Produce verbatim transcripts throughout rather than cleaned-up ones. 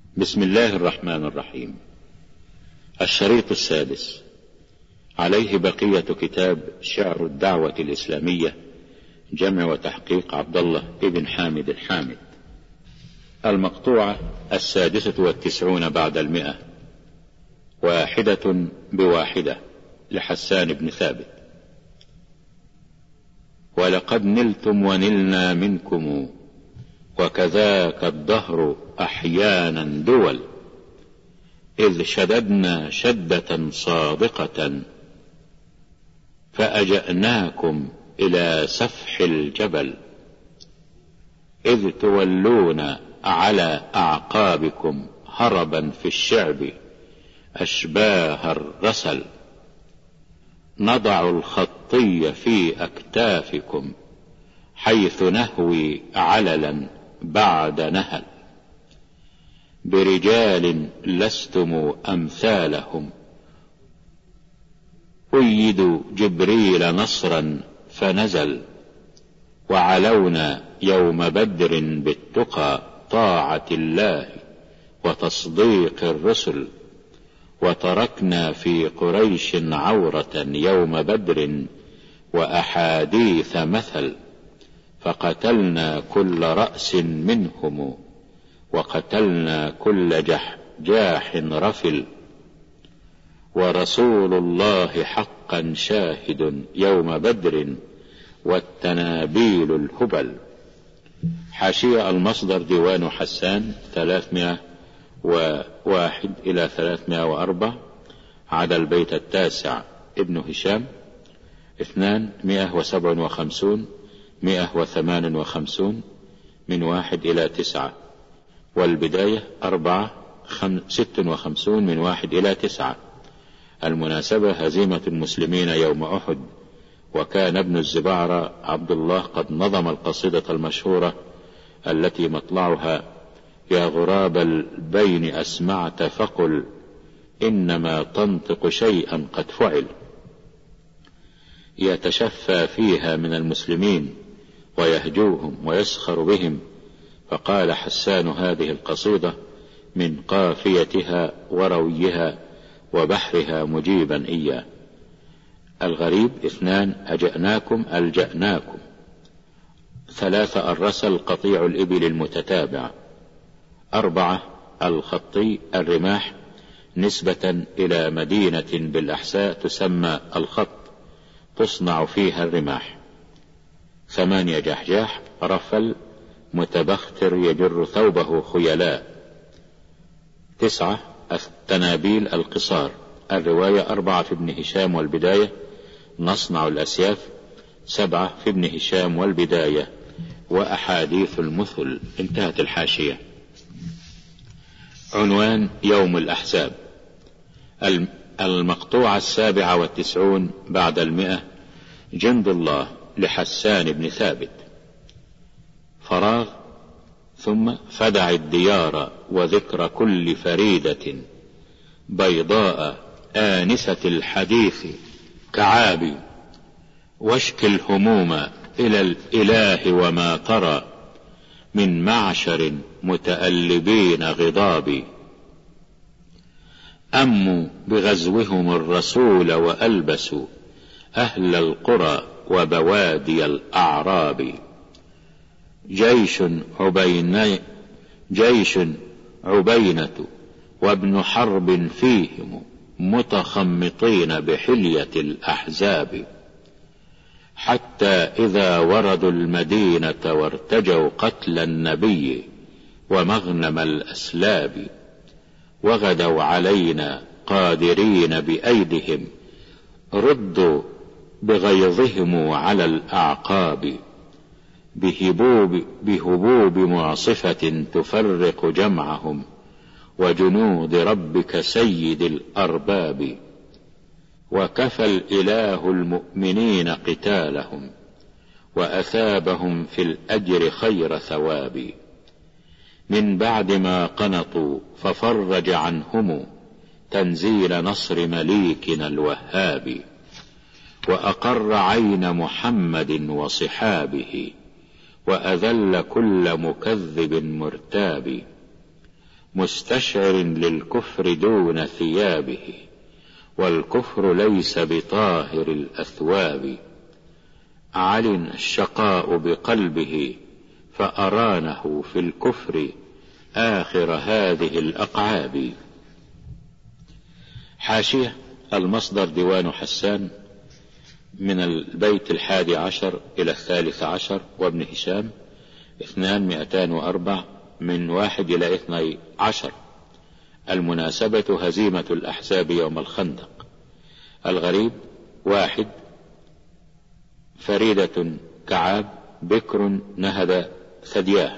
بسم الله الرحمن الرحيم. الشريط السادس، عليه بقية كتاب شعر الدعوة الإسلامية، جمع وتحقيق عبد الله ابن حامد الحامد. المقطوعة السادسة والتسعون بعد المئة، واحدة بواحدة، لحسان بن ثابت. ولقد نلتم ونلنا منكم، وكذاك الدهر أحيانا دول، إذ شددنا شدة صادقة، فأجأناكم إلى سفح الجبل، إذ تولون على أعقابكم هربا في الشعب أشباه الرسل، نضع الخطي في أكتافكم حيث نهوي عللا بعد نهل، برجال لستم أمثالهم، أيدوا جبريل نصرا فنزل، وعلونا يوم بدر بالتقى طاعة الله وتصديق الرسل، وتركنا في قريش عورة يوم بدر وأحاديث مثل، فقتلنا كل رأس منهم، وقتلنا كل جح جاح رفل، ورسول الله حقا شاهد يوم بدر والتنابيل الهبل. حاشية المصدر ديوان حسان ثلاثمائة وواحد إلى ثلاثمائة وأربعة، عدا البيت التاسع ابن هشام اثنان مائة وسبع وخمسون مائة وثمان وخمسون من واحد إلى تسعة، والبداية أربعة ست وخمسون من واحد إلى تسعة. المناسبة هزيمة المسلمين يوم أحد، وكان ابن الزبعرة عبد الله قد نظم القصيدة المشهورة التي مطلعها: يا غراب البين أسمعت فقل، إنما تنطق شيئا قد فعل، يتشفى فيها من المسلمين ويهجوهم ويسخر بهم. فقال حسان هذه القصيدة من قافيتها ورويها وبحرها مجيبا إياه. الغريب اثنان أجأناكم ألجأناكم. ثلاثة الرسل قطيع الإبل المتتابع. أربعة الخطي الرماح، نسبة إلى مدينة بالأحساء تسمى الخط، تصنع فيها الرماح. ثمانية جحجاح رفل متبختر يجر ثوبه خيلاء. تسعة التنابيل القصار. الرواية أربعة في ابن هشام والبداية نصنع الأسياف. سبعة في ابن هشام والبداية وأحاديث المثل. انتهت الحاشية. عنوان يوم الأحزاب. المقطوعة السابعة والتسعون بعد المئة، جند الله لحسان بن ثابت. فراغ. ثم فدع الديار وذكر كل فريدة، بيضاء آنسة الحديث كعابي، واشك الهموم إلى الإله وما ترى من معشر متألبين غضابي، أموا بغزوهم الرسول وألبسوا أهل القرى وبوادي الأعراب، جيش عبينة جيش عبينة وابن حرب فيهم متخمطين بحلية الأحزاب، حتى إذا وردوا المدينة وارتجوا قتل النبي ومغنم الأسلاب، وغدوا علينا قادرين بأيدهم، ردوا بغيظهم على الأعقاب، بهبوب, بهبوب معصفة تفرق جمعهم، وجنود ربك سيد الأرباب، وكفى الإله المؤمنين قتالهم، وأثابهم في الأجر خير ثواب، من بعد ما قنطوا ففرج عنهم تنزيل نصر مليكنا الوهاب، وأقر عين محمد وصحابه، وأذل كل مكذب مرتاب، مستشعر للكفر دون ثيابه، والكفر ليس بطاهر الأثواب. علن الشقاء بقلبه فأرانه في الكفر آخر هذه الأقعاب. حاشية المصدر ديوان حسان من البيت الحادي عشر إلى الثالث عشر، وابن هشام اثنان مئتان وأربع من واحد إلى اثني عشر. المناسبة هزيمة الأحزاب يوم الخندق. الغريب واحد فريدة كعاب بكر نهد ثدياه.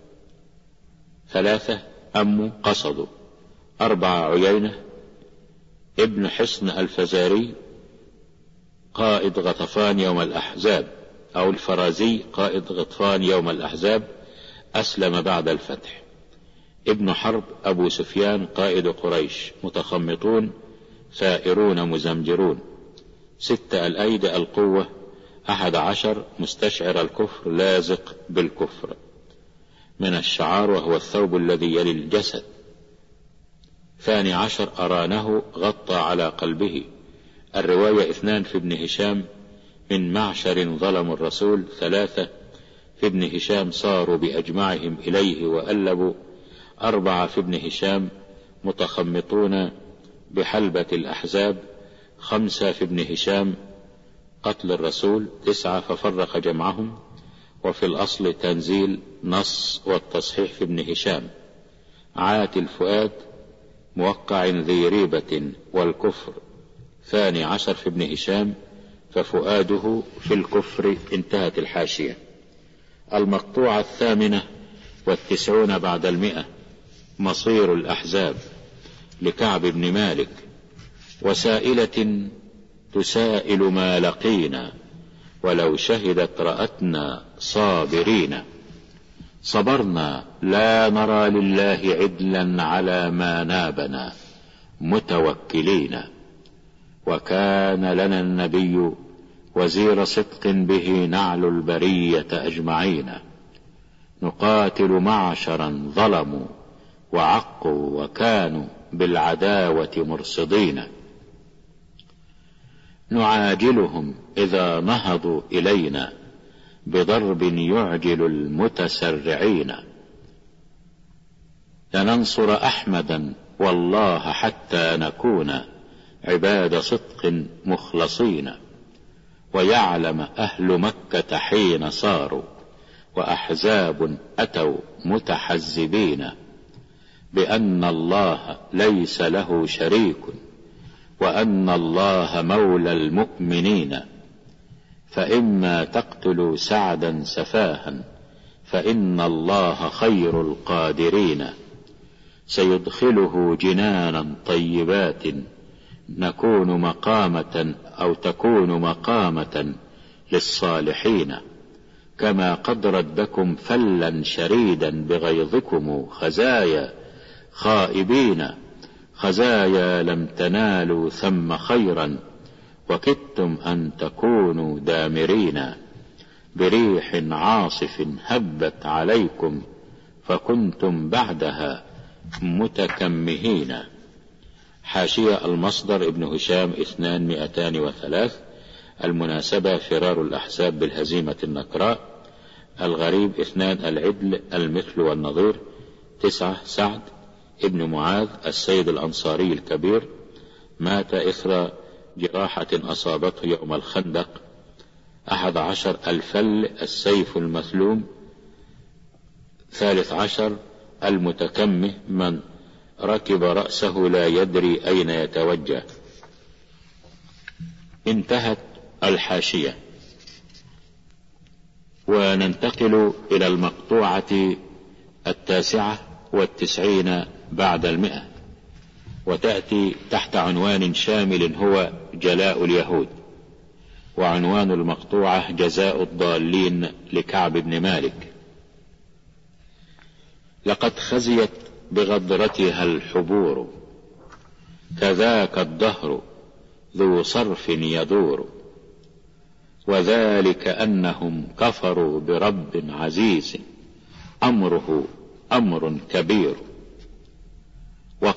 ثلاثة أم قصد. أربعة عيينة ابن حصن الفزاري قائد غطفان يوم الأحزاب، أو الفرازي قائد غطفان يوم الأحزاب، أسلم بعد الفتح. ابن حرب أبو سفيان قائد قريش، متخمطون ثائرون مزمجرون. ستة الأيدي القوة. أحد عشر مستشعر الكفر لازق بالكفر، من الشعار وهو الثوب الذي يلي الجسد. ثاني عشر أرانه غطى على قلبه. الرواية اثنان في ابن هشام من معشر ظلموا الرسول. ثلاثة في ابن هشام صاروا بأجمعهم إليه وألبوا. أربعة في ابن هشام متخمطون بحلبة الأحزاب. خمسة في ابن هشام قتل الرسول. تسعة ففرق جمعهم. وفي الأصل تنزيل نص والتصحيح في ابن هشام. عات الفؤاد موقع ذي ريبة والكفر. ثاني عشر في ابن هشام ففؤاده في الكفر. انتهت الحاشية. المقطوعة الثامنة والتسعون بعد المئة. مصير الأحزاب لكعب بن مالك. وسائلة تسائل ما لقينا، ولو شهدت رأتنا صابرين. صبرنا لا نرى لله عدلا على ما نابنا متوكلين. وكان لنا النبي وزير صدق به نعل البرية أجمعين. نقاتل معشرا ظلموا وعقوا وكانوا بالعداوة مرصدين. نعاجلهم إذا نهضوا إلينا بضرب يعجل المتسرعين. لننصر أحمدا والله حتى نكون عباد صدق مخلصين. ويعلم أهل مكة حين صاروا وأحزاب أتوا متحزبين بأن الله ليس له شريك وأن الله مولى المؤمنين. فإما تقتلوا سعدا سفاها فإن الله خير القادرين. سيدخله جنانا طيبات نكون مقامة أو تكون مقامة للصالحين. كما قد ردكم فلا شريدا بغيظكم خزايا خائبين. خزايا لم تنالوا ثم خيرا وكدتم أن تكونوا دامرين. بريح عاصف هبت عليكم فكنتم بعدها متكمهين. حاشية المصدر ابن هشام اثنان مئتان وثلاث. المناسبة فرار الأحزاب بالهزيمة النكراء. الغريب اثنان العدل المثل والنظير. تسعة سعد ابن معاذ السيد الأنصاري الكبير، مات إثر جراحة أصابته يوم الخندق. أحد عشر الفل السيف المثلوم. ثالث عشر المتكمه من ركب رأسه لا يدري أين يتوجه. انتهت الحاشية. وننتقل إلى المقطوعة التاسعة والتسعين بعد المئة، وتأتي تحت عنوان شامل هو جلاء اليهود. وعنوان المقطوعة جزاء الضالين لكعب بن مالك. لقد خزيت بغدرتها الحبور كذاك الدهر ذو صرف يدور. وذلك أنهم كفروا برب عزيز أمره أمر كبير.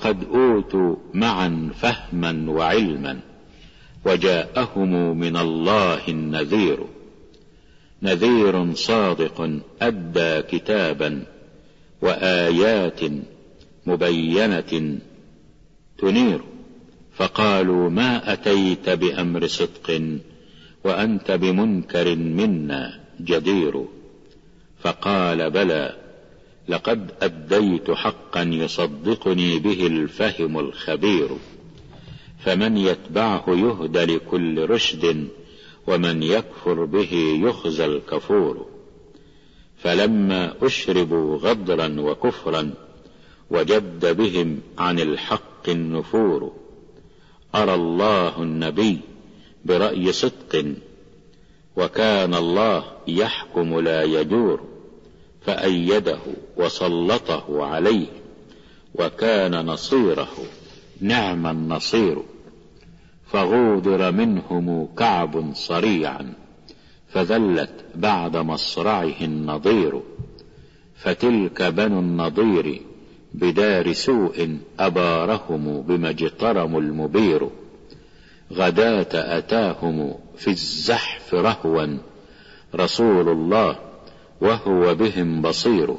وقد أوتوا معا فهما وعلما، وجاءهم من الله النذير. نذير صادق أدى كتابا وآيات مبينة تنير. فقالوا ما أتيت بأمر صدق وأنت بمنكر منا جدير. فقال بلى لقد أديت حقا يصدقني به الفهم الخبير. فمن يتبعه يهدى لكل رشد، ومن يكفر به يخزى الكفور. فلما أشربوا غدرا وكفرا وجد بهم عن الحق النفور. أرى الله النبي برأي صدق، وكان الله يحكم لا يجور. فأيده وسلطه عليه، وكان نصيره نعم النصير. فغودر منهم كعب صريعا، فذلت بعد مصرعه النضير. فتلك بنو النضير بدار سوء، أبارهم بما اجترموا المبير. غداة أتاهم في الزحف رهوا رسول الله، وهو بهم بصير.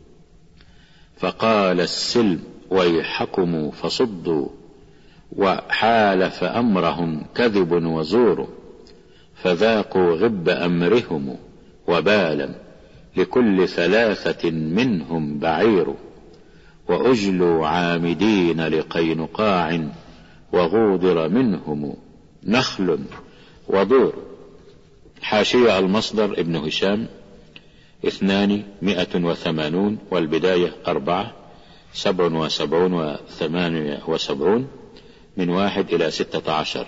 فقال السلم ويحكم فصدوا، وحالف أمرهم كذب وزور. فذاقوا غب أمرهم وبالا، لكل ثلاثة منهم بعير. وأجلوا عامدين لقينقاع، وغودر منهم نخل ودور. حاشية المصدر ابن هشام اثنان مئة وثمانون، والبداية أربعة سبع وسبعون وثمانية وسبعون، من واحد إلى ستة عشر.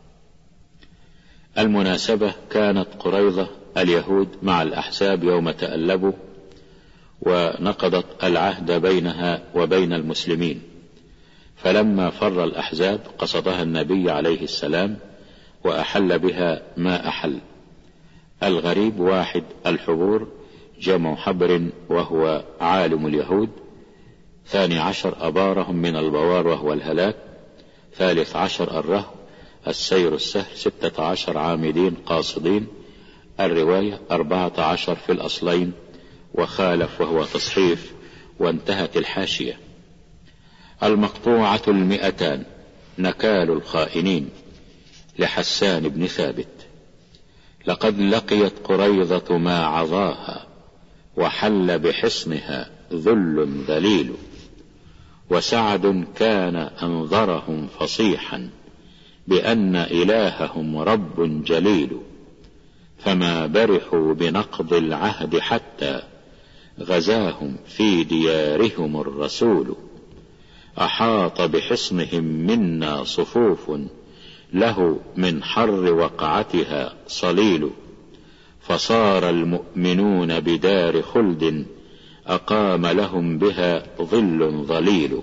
المناسبة كانت قريظة اليهود مع الأحزاب يوم تألبوا ونقضت العهد بينها وبين المسلمين. فلما فر الأحزاب قصدها النبي عليه السلام وأحل بها ما أحل. الغريب واحد الحبور جمع حبر وهو عالم اليهود. ثاني عشر أبارهم من البوار وهو الهلاك. ثالث عشر الرهو السير السهل. ستة عشر عامدين قاصدين. الرواية أربعة عشر في الأصلين وخالف وهو تصحيف. وانتهت الحاشية. المقطوعة المئتان نكال الخائنين لحسان بن ثابت. لقد لقيت قريظة ما عظاها، وحل بحصنها ذل ذليل. وسعد كان أنظرهم فصيحا، بأن إلههم رب جليل. فما برحوا بنقض العهد حتى غزاهم في ديارهم الرسول. أحاط بحصنهم منا صفوف، له من حر وقعتها صليل. فصار المؤمنون بدار خلد، أقام لهم بها ظل ظليل.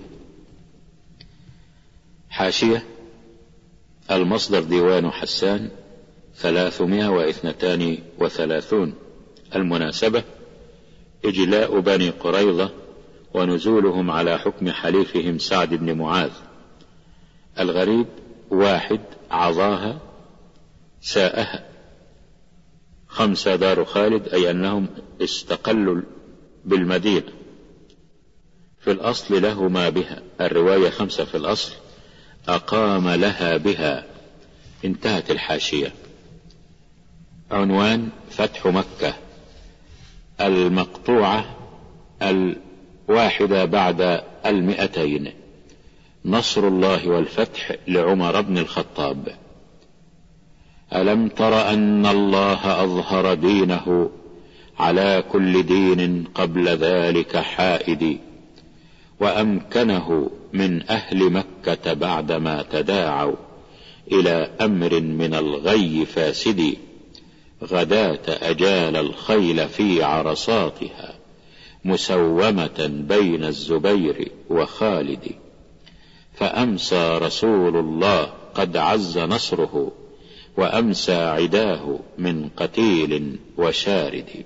حاشية المصدر ديوان حسان ثلاثمائة واثنتان وثلاثون. المناسبة إجلاء بني قريظة ونزولهم على حكم حليفهم سعد بن معاذ. الغريب واحد عظاها ساءها. خمسة دار خالد، أي أنهم استقلوا بالمدينة. في الأصل له ما بها. الرواية خمسة في الأصل أقام لها بها. انتهت الحاشية. عنوان فتح مكة. المقطوعة الواحدة بعد المئتين. نصر الله والفتح لعمر بن الخطاب. ألم تر أن الله أظهر دينه على كل دين قبل ذلك حائد، وأمكنه من أهل مكة بعدما تداعوا إلى أمر من الغي فاسد. غداة أجال الخيل في عرصاتها، مسومة بين الزبير وخالد. فأمسى رسول الله قد عز نصره، وأمسى عداه من قتيل وشارد.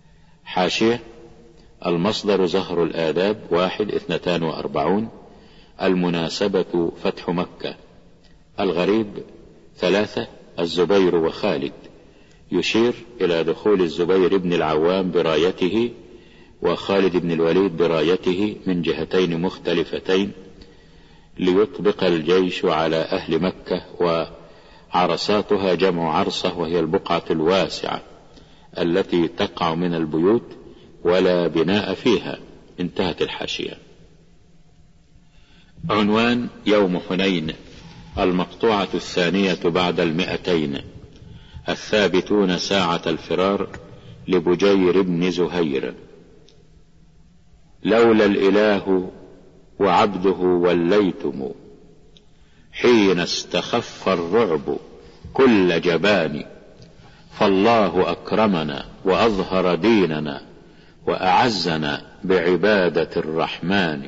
حاشية المصدر زهر الآداب واحد اثنتان وأربعون. المناسبة فتح مكة. الغريب ثلاثة الزبير وخالد، يشير إلى دخول الزبير بن العوام برايته وخالد بن الوليد برايته من جهتين مختلفتين ليطبق الجيش على أهل مكة. وعرصاتها جمع عرصة، وهي البقعة الواسعة التي تقع من البيوت ولا بناء فيها. انتهت الحاشية. عنوان يوم حنين، المقطوعة الثانية بعد المئتين. الثابتون ساعة الفرار لبجير بن زهير. لولا الإله وعبده وليتم، حين استخف الرعب كل جبان. فالله أكرمنا وأظهر ديننا وأعزنا بعبادة الرحمن.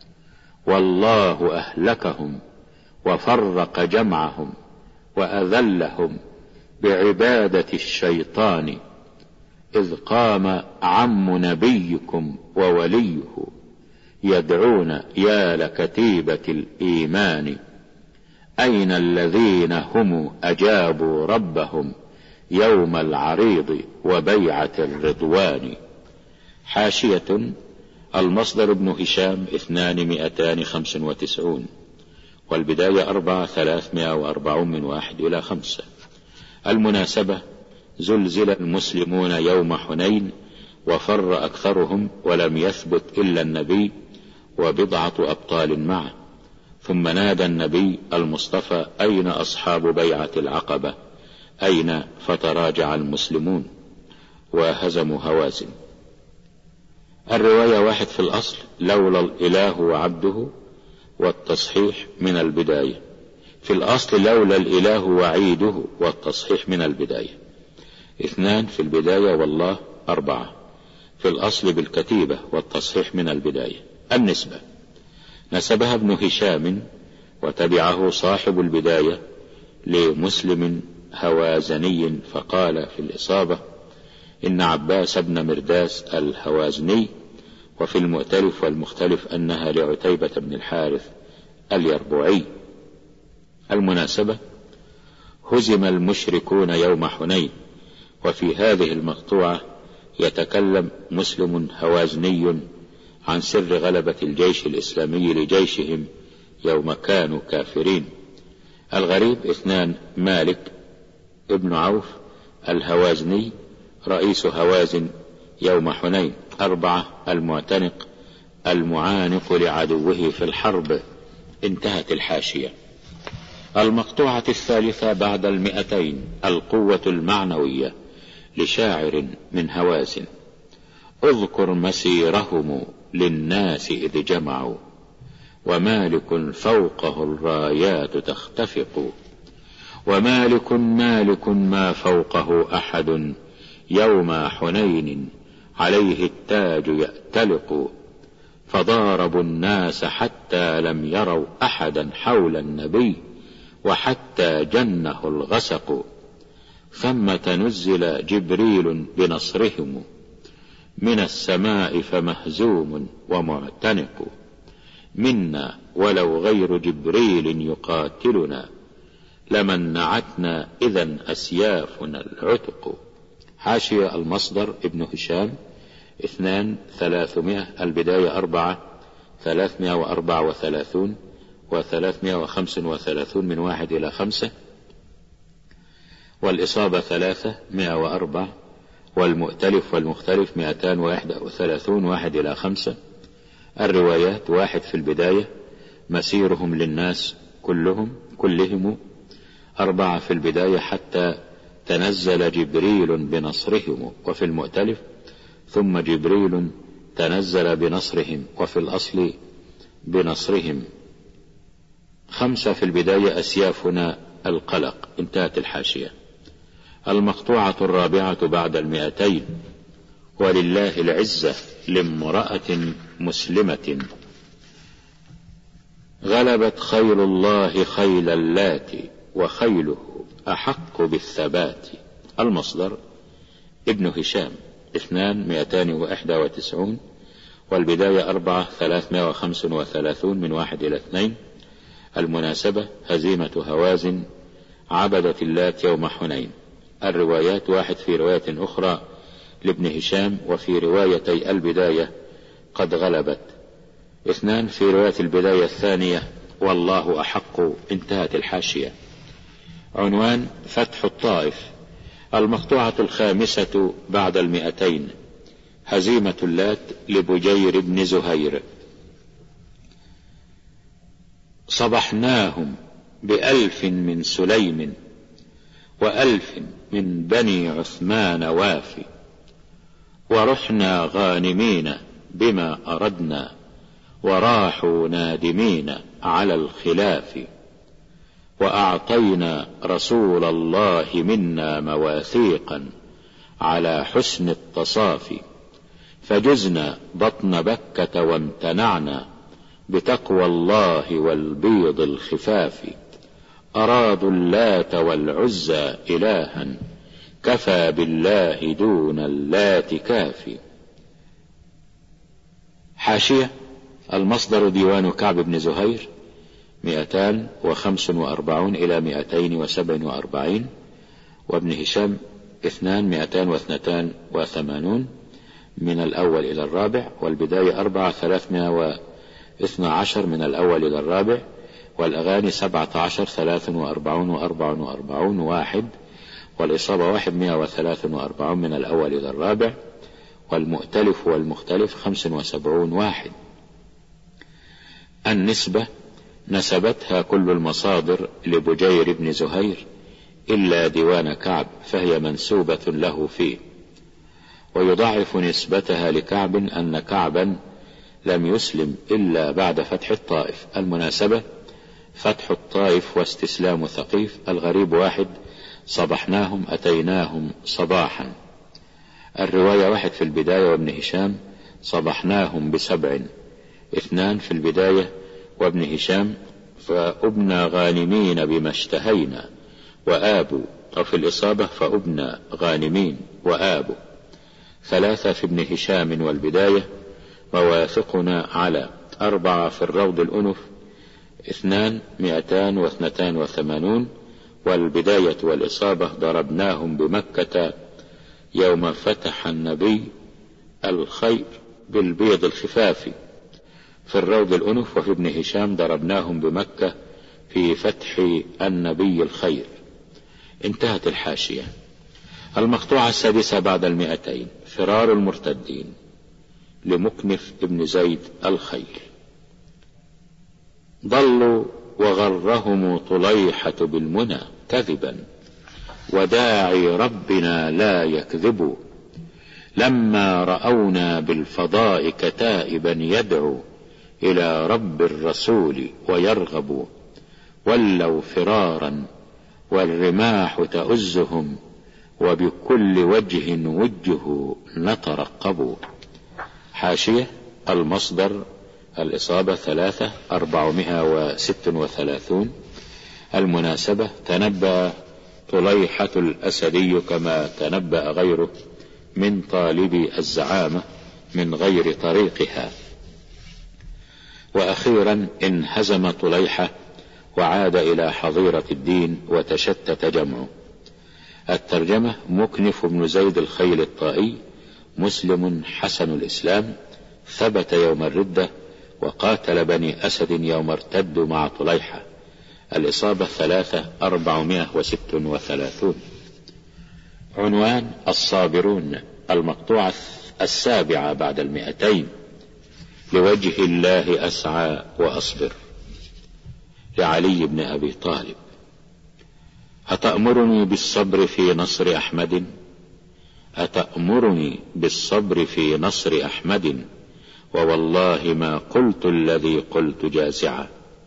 والله أهلكهم وفرق جمعهم وأذلهم بعبادة الشيطان. إذ قام عم نبيكم ووليه يدعون يا لكتيبة الإيمان. أين الذين هم أجابوا ربهم يوم العريض وبيعة الرضوان. حاشية. المصدر ابن هشام اثنان مئتان خمس وتسعون، والبداية أربعة ثلاثمائة وأربعون من واحد إلى خمسة. المناسبة زلزل المسلمون يوم حنين وفر أكثرهم ولم يثبت إلا النبي وبضعة أبطال معه. ثم نادى النبي المصطفى أين أصحاب بيعة العقبة؟ أين؟ فتراجع المسلمون وهزموا هوازن. الرواية واحد في الأصل، لولا الإله وعبده، والتصحيح من البداية. في الأصل لولا الإله وعيده، والتصحيح من البداية. اثنان في البداية والله أربعة. في الأصل بالكتيبة، والتصحيح من البداية. النسبة نسبها ابن هشام وتبعه صاحب البداية لمسلم هوازني، فقال في الإصابة إن عباس بن مرداس الهوازني. وفي المؤتلف والمختلف أنها لعتيبة بن الحارث اليربوعي. المناسبة هزم المشركون يوم حنين. وفي هذه المقطوعة يتكلم مسلم هوازني عن سر غلبة الجيش الإسلامي لجيشهم يوم كانوا كافرين. الغريب اثنان مالك ابن عوف الهوازني رئيس هوازن يوم حنين. أربعة المعتنق المعانق لعدوه في الحرب. انتهت الحاشية. المقطوعة الثالثة بعد المئتين، القوة المعنوية لشاعر من هوازن. اذكر مسيرهم للناس إذ جمعوا، ومالك فوقه الرايات تختفق. ومالك مالك ما فوقه أحد، يوم حنين عليه التاج يأتلق. فضاربوا الناس حتى لم يروا أحدا حول النبي، وحتى جنه الغسق. ثم نزل جبريل بنصرهم من السماء فمهزوم ومعتنق. منا ولو غير جبريل يقاتلنا، لمنعتنا إذا أسيافنا العتق. حاشية. المصدر ابن هشام اثنان ثلاثمائة، البداية أربعة ثلاثمائة وأربعة وثلاثون وثلاثمائة وخمس وثلاثون من واحد إلى خمسة، والإصابة ثلاثة مائة وأربع، والمؤتلف والمختلف مئتان وواحد وثلاثون واحد إلى خمسة. الروايات واحد في البداية مسيرهم للناس كلهم كلهم. أربعة في البداية حتى تنزل جبريل بنصرهم. وفي المؤتلف ثم جبريل تنزل بنصرهم، وفي الأصل بنصرهم. خمسة في البداية أسيافنا القلق. انتهت الحاشية. المقطوعة الرابعة بعد المئتين، ولله العزة لامرأة مسلمة. غلبت خيل الله خيل اللات، وخيله أحق بالثبات. المصدر ابن هشام اثنان مئتان وإحدى وتسعون، والبداية أربعة ثلاثمائة وخمسة وثلاثون من واحد إلى اثنين. المناسبة هزيمة هوازن عبدة اللات يوم حنين. الروايات واحد في رواية أخرى لابن هشام وفي روايتي البداية قد غلبت. اثنان في رواية البداية الثانية والله أحق. انتهت الحاشية. عنوان فتح الطائف. المقطوعة الخامسة بعد المئتين. هزيمة اللات لبجير بن زهير. صبحناهم بألف من سليم وألف من بني عثمان وافي، ورحنا غانمين بما أردنا وراحوا نادمين على الخلاف، وأعطينا رسول الله منا مواثيقا على حسن التصافي، فجزنا بطن بكة وامتنعنا بتقوى الله والبيض الخفاف، أرادوا اللات والعزى إلها كفى بالله دون اللات كافي. حاشية. المصدر ديوان كعب بن زهير مئتان وخمس وأربعون إلى مئتين وسبع وأربعين، وابن هشام اثنان مئتان واثنتان وثمانون من الأول إلى الرابع، والبداية أربعة ثلاثمائة واثنى عشر من الأول إلى الرابع، والأغاني سبعة عشر ثلاث وأربعون وأربع وأربعون واحد، والإصابة واحد مئة وثلاث وأربعون من الأول إلى الرابع، والمؤتلف والمختلف خمس وسبعون واحد. النسبة نسبتها كل المصادر لبجير بن زهير إلا ديوان كعب، فهي منسوبة له فيه. ويضاعف نسبتها لكعب أن كعبا لم يسلم إلا بعد فتح الطائف. المناسبة فتح الطائف واستسلام ثقيف. الغريب واحد صبحناهم أتيناهم صباحا. الرواية واحد في البداية وابن هشام صبحناهم بسبع. اثنان في البداية وابن هشام فأبنى غانمين بما اشتهينا وآبوا، أو في الإصابة فأبنى غانمين وآبوا. ثلاثة في ابن هشام والبداية مواثقنا على. أربعة في الروض الأنف اثنان مئتان واثنتان وثمانون، والبداية والإصابة ضربناهم بمكة يوم فتح النبي الخير بالبيض الخفاف. في الروض الأنف وفي ابن هشام ضربناهم بمكة في فتح النبي الخير. انتهت الحاشية. المقطوعة السادسة بعد المئتين. فرار المرتدين لمكنف ابن زيد الخيل. ضلوا وغرهم طليحة بالمنى كذبا، وداعي ربنا لا يكذب، لما رأونا بالفضاء كتائبا يدعو إلى رب الرسول ويرغب، ولوا فرارا والرماح تؤزهم، وبكل وجه وجه نترقب. حاشية. المصدر الإصابة ثلاثة أربعمائة وستة وثلاثون. المناسبة تنبأ طليحة الأسدي كما تنبأ غيره من طالبي الزعامة من غير طريقها. وأخيرا انهزم طليحة وعاد إلى حظيرة الدين وتشتت جمعه. الترجمة: مكنف بن زيد الخيل الطائي مسلم حسن الإسلام، ثبت يوم الردة وقاتل بني أسد يوم ارتدوا مع طليحة. الإصابة ثلاثة أربعمائة وست وثلاثون. عنوان الصابرون. المقطوعة السابعة بعد المئتين. لوجه الله أسعى وأصبر. لعلي بن أبي طالب. أتأمرني بالصبر في نصر أحمد؟ أتأمرني بالصبر في نصر أحمد؟ ووالله ما قلت الذي قلت جازعا،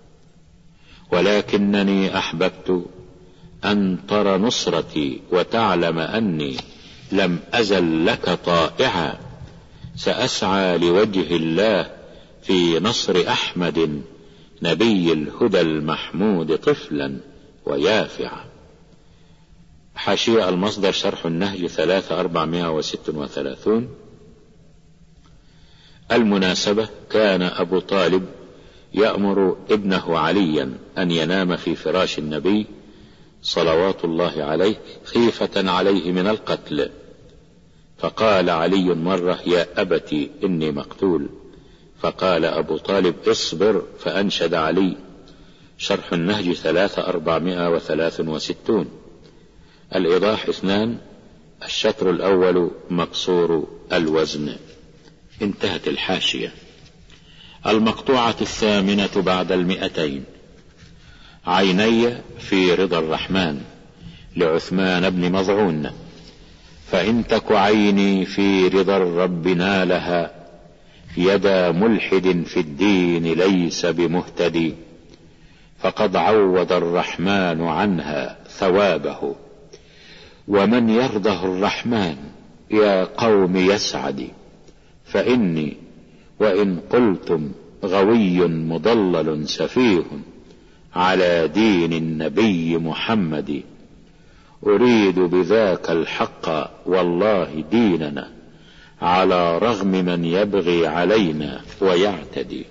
ولكنني أحببت أن ترى نصرتي وتعلم أني لم أزل لك طائعا. سأسعى لوجه الله في نصر أحمد، نبي الهدى المحمود طفلا ويافعا. حاشية. المصدر شرح النهج ثلاثة أربعمائة وست وثلاثون. المناسبة: كان أبو طالب يأمر ابنه عليا أن ينام في فراش النبي صلوات الله عليه خيفة عليه من القتل، فقال علي مرة: يا أبت إني مقتول. فقال أبو طالب: اصبر. فأنشد علي. شرح النهج ثلاثة أربعمائة وثلاث وستون. الإيضاح اثنان. الشطر الأول مقصور الوزن. انتهت الحاشية. المقطوعة الثامنة بعد المئتين. عيني في رضا الرحمن لعثمان بن مظعون. فإن تك عيني في رضا الرب نالها، يدا ملحد في الدين ليس بمهتدي، فقد عوض الرحمن عنها ثوابه، ومن يرضه الرحمن يا قوم يسعد. فإني وإن قلتم غوي مضلل سفيه على دين النبي محمد، أريد بذاك الحق والله ديننا، على رغم من يبغي علينا ويعتدي.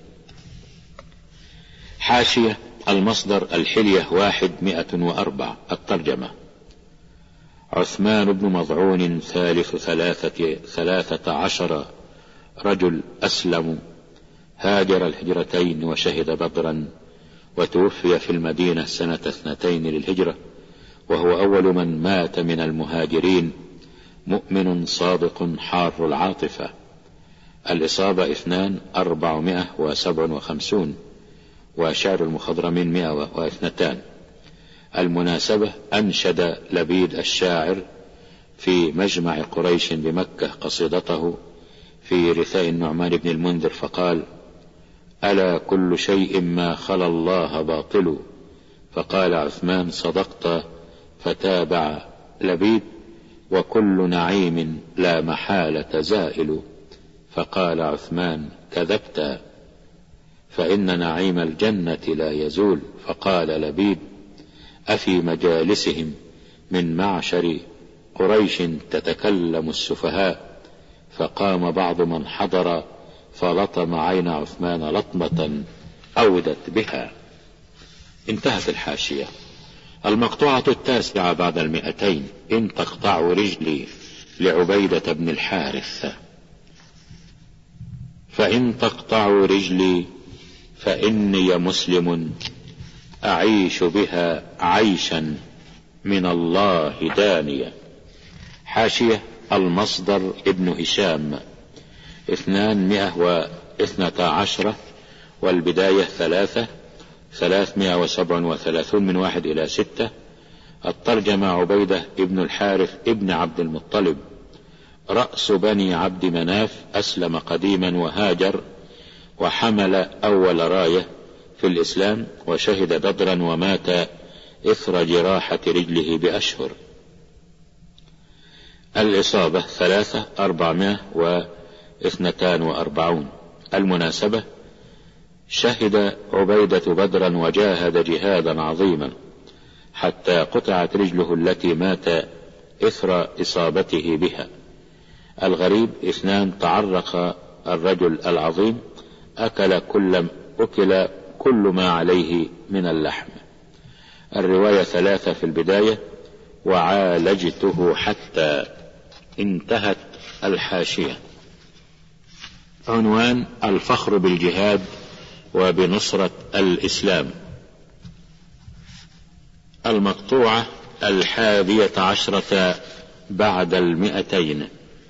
حاشية. المصدر الحلية واحد مئة وأربع. الترجمة: عثمان بن مظعون ثالث ثلاثة, ثلاثة عشر رجل أسلموا، هاجر الهجرتين وشهد بدرا، وتوفي في المدينة سنة اثنتين للهجرة، وهو أول من مات من المهاجرين، مؤمن صادق حار العاطفة. الإصابة اثنان أربعمائة وسبع وخمسون، وشعر المخضرمين مئة واثنتان. المناسبة: أنشد لبيد الشاعر في مجمع قريش بمكة قصيدته في رثاء النعمان بن المنذر فقال: ألا كل شيء ما خلا الله باطل. فقال عثمان: صدقت. فتابع لبيد: وكل نعيم لا محالة زائل. فقال عثمان: كذبت، فإن نعيم الجنة لا يزول. فقال لبيد: أفي مجالسهم من معشر قريش تتكلم السفهاء. فقام بعض من حضر فلطم عين عثمان لطمة أودت بها. انتهت الحاشية. المقطوعة التاسعة بعد المئتين. إن تقطع رجلي لعبيدة بن الحارث. فإن تقطع رجلي فإني مسلم، أعيش بها عيشا من الله دانية. حاشية. المصدر ابن هشام اثنان مئة واثنة عشر، والبداية ثلاثة ثلاثمائة وسبع وثلاثون من واحد إلى ستة. الترجمة: عبيدة ابن الحارث ابن عبد المطلب، رأس بني عبد مناف، أسلم قديما وهاجر، وحمل أول راية في الإسلام، وشهد بدرا، ومات إثر جراحة رجله بأشهر. الإصابة ثلاثة أربعمائة واثنتان وأربعون. المناسبة: شهد عبيدة بدرا وجاهد جهادا عظيما حتى قطعت رجله التي مات إثر إصابته بها. الغريب اثنان. تعرق الرجل العظيم، أكل كل, أكل كل ما عليه من اللحم. الرواية ثلاثة في البداية: وعالجته حتى. انتهت الحاشية. عنوان: الفخر بالجهاد وبنصرة الإسلام. المقطوعة الحادية عشرة بعد المئتين.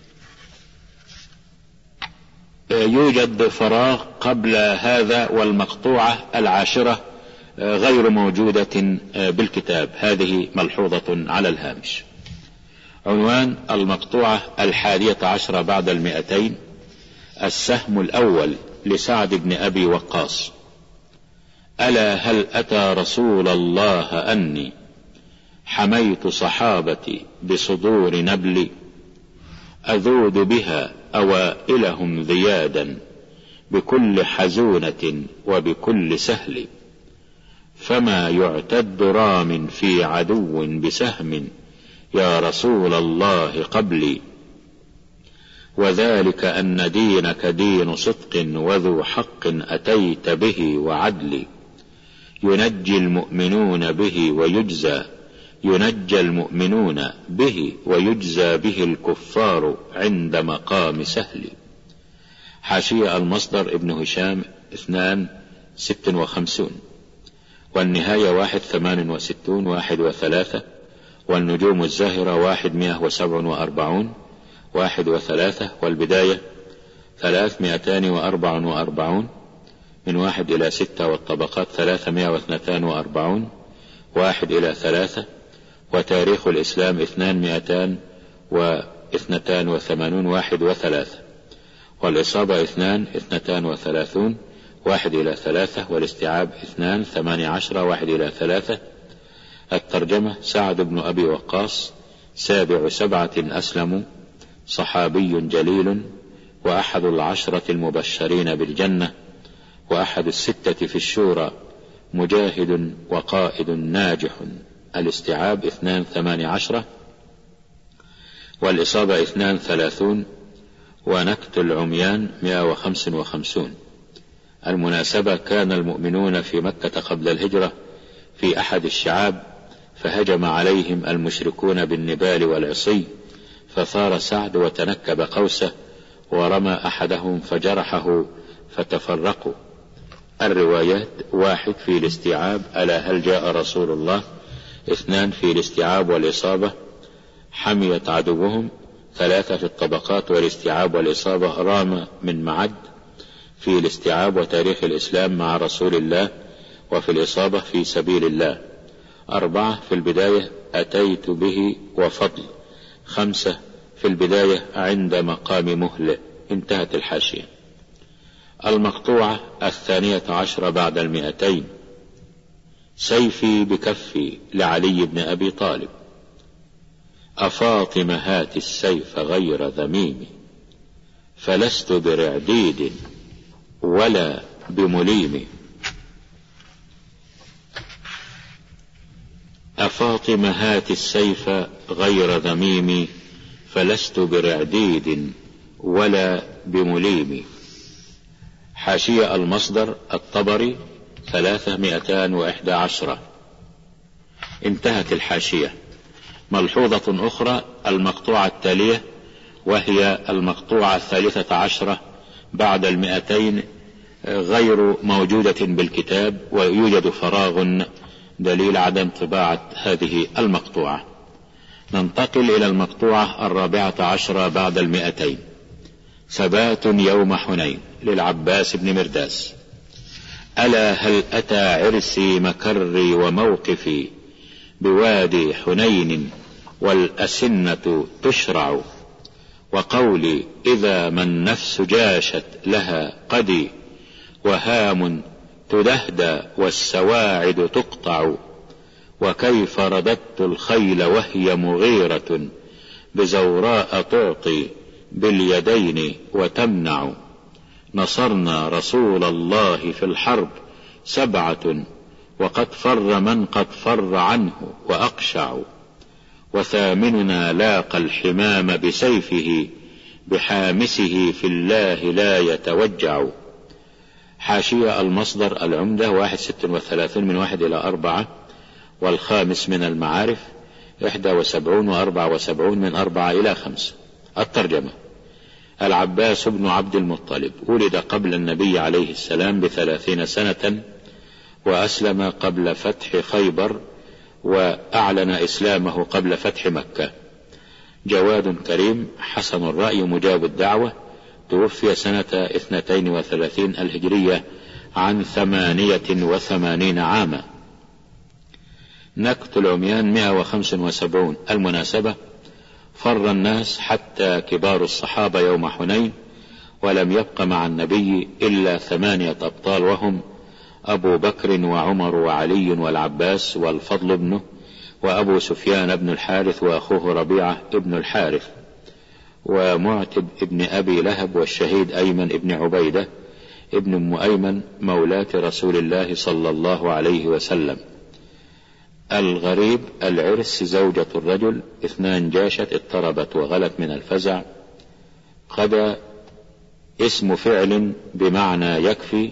يوجد فراغ قبل هذا، والمقطوعة العاشرة غير موجودة بالكتاب. هذه ملحوظة على الهامش. عنوان: المقطوعة الحادية عشرة بعد المئتين. السهم الأول لسعد بن أبي وقاص. ألا هل أتى رسول الله أني حميت صحابتي بصدور نبل، أذود بها أوائلهم ذيادا بكل حزونة وبكل سهل، فما يعتد رام في عدو بسهم يا رسول الله قبلي، وذلك أن دينك دين صدق وذو حق أتيت به وعدل، ينجي المؤمنون به ويجزى ينجى المؤمنون به ويجزى به الكفار عند مقام سهل. حاشية المصدر ابن هشام اثنان ست وخمسون، والنهاية واحد ثمان وستون واحد وثلاثة، والنجوم الزاهرة واحد مئة وسبع وأربعون واحد وثلاثة، والبداية ثلاث مئتان وأربع وأربعون من واحد إلى ستة، والطبقات ثلاثمائة واثنتان وأربعون واحد إلى ثلاثة، وتاريخ الإسلام اثنان مئتان واثنتان وثمانون واحد وثلاثة، والإصابة اثنان اثنتان وثلاثون واحد إلى ثلاثة، والاستيعاب اثنان ثمانية عشر واحد إلى ثلاثة. الترجمة سعد بن أبي وقاص سابع سبعة أسلموا، صحابي جليل، وأحد العشرة المبشرين بالجنة، وأحد الستة في الشورى، مجاهد وقائد ناجح. الاستيعاب اثنان ثمانية عشر، والإصابة اثنان ثلاثون، ونكت العميان مئة وخمس وخمسون. المناسبة: كان المؤمنون في مكة قبل الهجرة في أحد الشعاب، فهجم عليهم المشركون بالنبال والعصي، فثار سعد وتنكب قوسه ورمى أحدهم فجرحه فتفرقوا. الروايات: واحد في الاستيعاب ألا هل جاء رسول الله، اثنان في الاستيعاب والإصابة حميت عدوهم، ثلاثة في الطبقات والاستيعاب والإصابة رام من معد، في الاستيعاب وتاريخ الإسلام مع رسول الله، وفي الإصابة في سبيل الله، أربعة في البداية أتيت به وفضل، خمسة في البداية عند مقام مهل. انتهت الحاشية. المقطوعة الثانية عشر بعد المئتين: سيفي بكفي لعلي بن أبي طالب، أفاطم هات السيف غير ذميم، فلست برعديد ولا بمليم. أفاطم هات السيف غير ذميم، فلست برعديد ولا بمليم. حاشية المصدر الطبري ثلاثمائتان وإحدى عشرة. انتهت الحاشية. ملحوظة أخرى: المقطوعة التالية وهي المقطوعة الثالثة عشرة بعد المئتين غير موجودة بالكتاب، ويوجد فراغ دليل عدم طباعة هذه المقطوعة. ننتقل إلى المقطوعة الرابعة عشرة بعد المئتين: ثبات يوم حنين للعباس بن مرداس. ألا هل أتى عرسي مكري وموقفي، بوادي حنين والأسنة تشرع، وقولي إذا ما النفس جاشت لها قدي، وهام تدهدى والسواعد تقطع، وكيف رددت الخيل وهي مغيرة، بزوراء تعطي باليدين وتمنع، نصرنا رسول الله في الحرب سبعة، وقد فر من قد فر عنه وأقشع، وثامننا لاقى الحمام بسيفه، بحامسه في الله لا يتوجع. حاشية المصدر العمدة واحد ست وثلاثين من واحد إلى أربعة، والخامس من المعارف إحدى وسبعون وأربع وسبعون من أربعة إلى خمسة. الترجمة: العباس بن عبد المطلب ولد قبل النبي عليه السلام بثلاثين سنة، وأسلم قبل فتح خيبر، وأعلن إسلامه قبل فتح مكة. جواد كريم، حسن الرأي، مجاب الدعوة، توفي سنة اثنتين وثلاثين الهجرية عن ثمانية وثمانين عاما. نكت العميان مئة وخمس وسبعون. المناسبة: فر الناس حتى كبار الصحابة يوم حنين، ولم يبق مع النبي إلا ثمانية أبطال، وهم أبو بكر وعمر وعلي والعباس والفضل ابنه، وأبو سفيان بن الحارث وأخوه ربيعة ابن الحارث، ومعتب ابن أبي لهب، والشهيد أيمن ابن عبيدة ابن أم أيمن مولاة رسول الله صلى الله عليه وسلم. الغريب: العرس زوجة الرجل، اثنان جاشت اضطربت وغلت من الفزع، غدا اسم فعل بمعنى يكفي.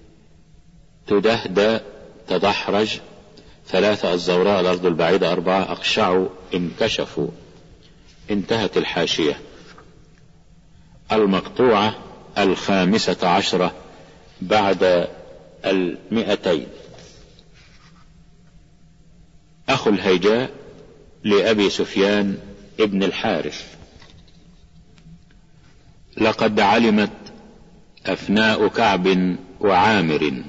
تدهدى تدحرج. ثلاثة الزوراء الأرض البعيدة. أربعة أقشعوا انكشفوا. انتهت الحاشية. المقطوعة الخامسة عشرة بعد المئتين. أخو الهيجاء لأبي سفيان ابن الحارث. لقد علمت أفناء كعب وعامر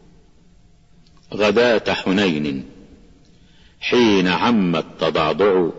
غداة حنين حين عم التضاضع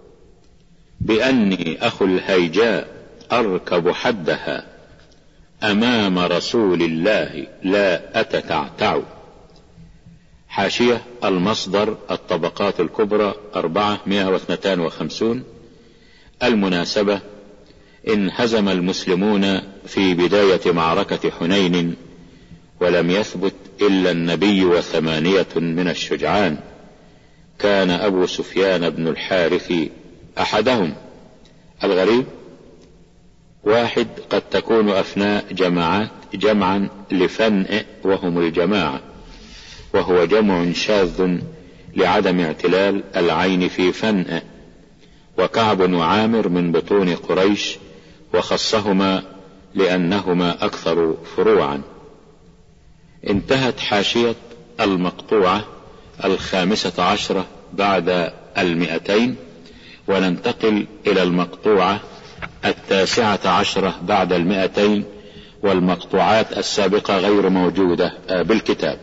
بأني أخو الهيجاء أركب حدها أمام رسول الله لا أتتعتع. حاشية. المصدر الطبقات الكبرى أربعة مئة واثنتان وخمسون. المناسبة: انهزم المسلمون في بداية معركة حنين ولم يثبت إلا النبي وثمانية من الشجعان، كان أبو سفيان بن الحارث أحدهم. الغريب: واحد قد تكون أفناء جماعات جمعا لفنء وهم الجماعة، وهو جمع شاذ لعدم اعتلال العين في فنء. وكعب وعامر من بطون قريش، وخصهما لأنهما أكثر فروعا. انتهت حاشية المقطوعة الخامسة عشرة بعد المئتين، وننتقل إلى المقطوعة التاسعة عشرة بعد المئتين، والمقطوعات السابقة غير موجودة بالكتاب.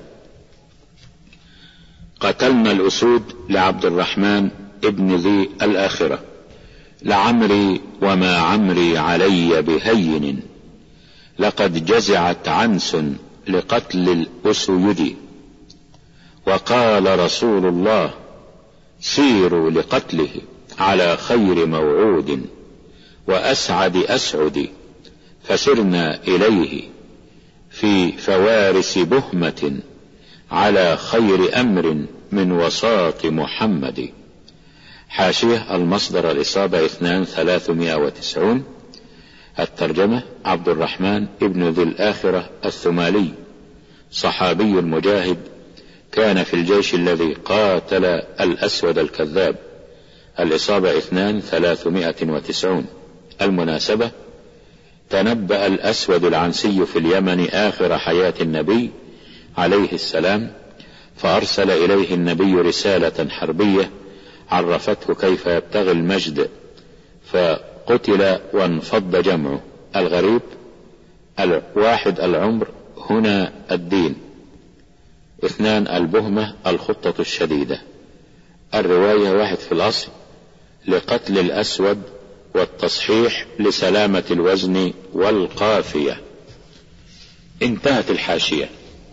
قتلنا الأسود لعبد الرحمن ابن ذي الآخرة. لعمري وما عمري علي بهين، لقد جزعت عنس لقتل الأسود. وقال رسول الله: سيروا لقتله على خير موعود، وأسعد أسعد. فسرنا إليه في فوارس بهمة، على خير أمر من وساط محمد. حاشية. المصدر الإصابة اثنان ثلاثمائة وتسعون. الترجمة: عبد الرحمن ابن ذي الآخرة الثمالي، صحابي مجاهد، كان في الجيش الذي قاتل الأسود الكذاب. الإصابة اثنان ثلاثمائة وتسعون. المناسبة: تنبأ الأسود العنسي في اليمن آخر حياة النبي عليه السلام، فأرسل إليه النبي رسالة حربية عرفته كيف يبتغي المجد، فقتل وانفض جمعه. الغريب: واحد العمر هنا الدين. اثنان البهمة الخطة الشديدة. الرواية واحد في الأصل لقتل الأسود، والتصحيح لسلامة الوزن والقافية. انتهت الحاشية.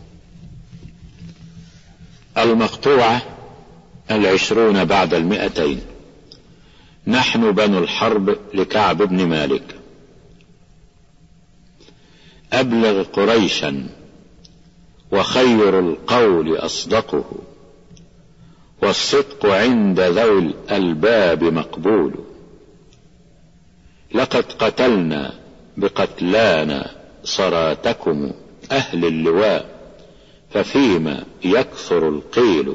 المقطوعة العشرون بعد المئتين. نحن بنو الحرب لكعب بن مالك. أبلغ قريشا، وخير القول أصدقه، والصدق عند ذوي الألباب مقبول. لقد قتلنا بقتلانا صراتكم أهل اللواء، ففيما يكثر القيل.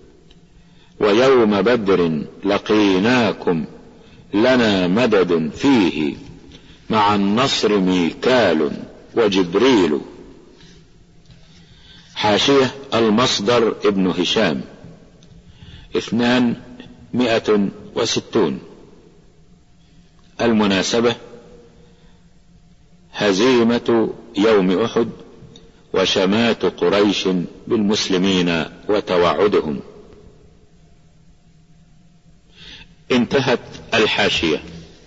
ويوم بدر لقيناكم لنا مدد فيه، مع النصر ميكال وجبريل. حاشية. المصدر ابن هشام اثنان مئة وستون. المناسبة: هزيمة يوم أحد وشمات قريش بالمسلمين وتوعدهم. انتهت الحاشية.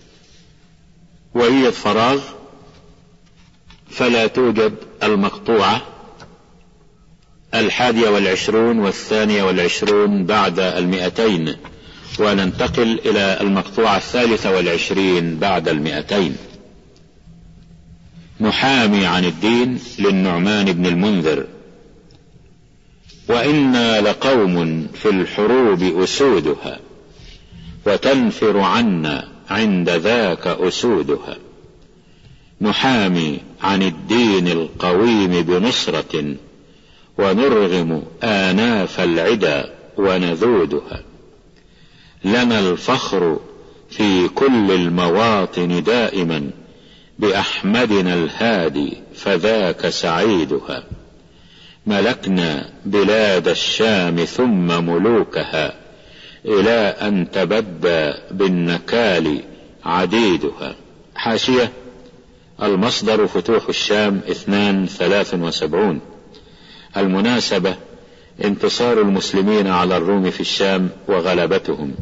وهي فراغ، فلا توجد المقطوعة الحادية والعشرون والثانية والعشرون بعد المئتين، وننتقل إلى المقطوعة الثالثة والعشرين بعد المئتين. نحامي عن الدين للنعمان بن المنذر. وإنا لقوم في الحروب أسودها، وتنفر عنا عند ذاك أسودها. نحامي عن الدين القويم بنصرة، ونرغم آناف العدا ونذودها. لنا الفخر في كل المواطن دائما بأحمدنا الهادي، فذاك سعيدها. ملكنا بلاد الشام ثم ملوكها، إلى أن تبدى بالنكال عديدها. حاشية: المصدر فتوح الشام اثنان ثلاث وسبعون. المناسبة: انتصار المسلمين على الروم في الشام وغلبتهم.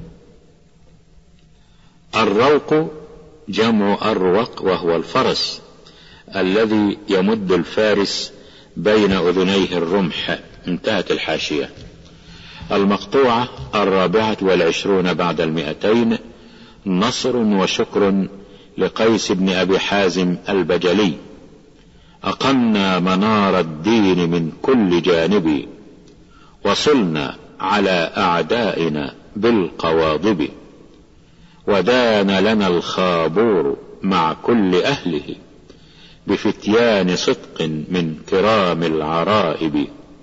الروق جمع أروق، وهو الفرس الذي يمد الفارس بين أذنيه الرمح. انتهت الحاشية. المقطوعة الرابعة والعشرون بعد المئتين. نصر وشكر لقيس بن أبي حازم البجلي. أقمنا منار الدين من كل جانب، وصلنا على أعدائنا بالقواضب. ودان لنا الخابور مع كل أهله، بفتيان صدق من كرام العرائب.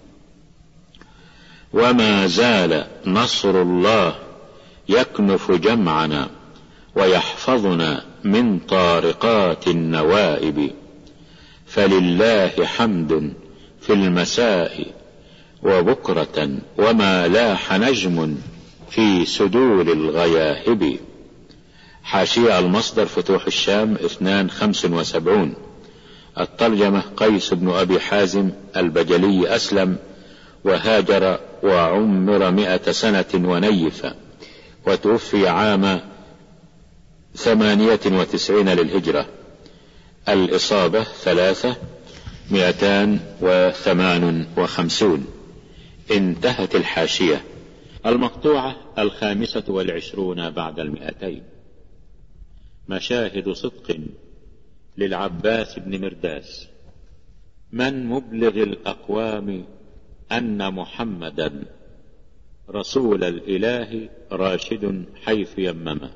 وما زال نصر الله يكنف جمعنا، ويحفظنا من طارقات النوائب. فلله حمد في المساء وبكرة، وما لاح نجم في سدول الغياهب. حاشية: المصدر فتوح الشام اثنان خمس وسبعون. الترجمة: قيس بن أبي حازم البجلي أسلم وهاجر وعمر مئة سنة ونيف، وتوفي عام ثمانية وتسعين للهجرة. الإصابة ثلاثة مئتان وثمان وخمسون. انتهت الحاشية. المقطوعة الخامسة والعشرون بعد المئتين. مشاهد صدق للعباس بن مرداس. من مبلغ الأقوام أن محمدا رسول الإله راشد حيث يمم.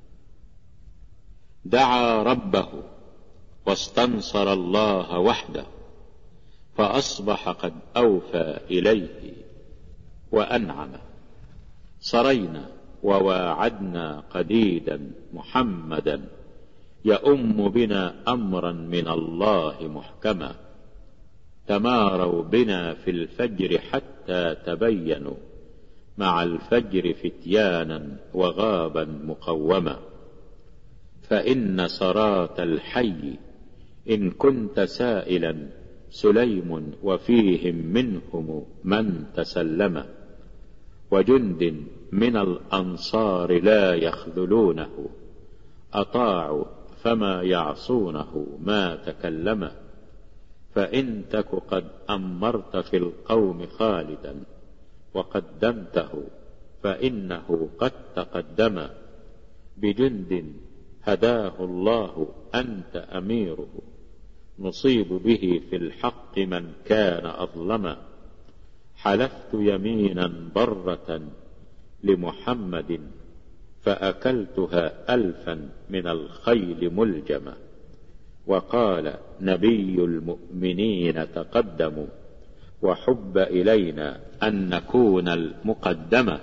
دعا ربه واستنصر الله وحده، فأصبح قد أوفى إليه وأنعم. صرينا وواعدنا قديدا محمدا، يؤم بنا أمرا من الله محكما. تماروا بنا في الفجر حتى تبينوا، مع الفجر فتيانا وغابا مقوما. فإن سرات الحي إن كنت سائلا سليم، وفيهم منهم من تسلم. وجند من الأنصار لا يخذلونه، أطاعوا فما يعصونه ما تكلم. فإن تك قد أمرت في القوم خالدا وقدمته، فإنه قد تقدم. بجند هداه الله أنت أميره، نصيب به في الحق من كان أظلما. حلفت يمينا برة لمحمد، فأكلتها ألفا من الخيل ملجما. وقال نبي المؤمنين تقدموا، وحب إلينا أن نكون المقدمة.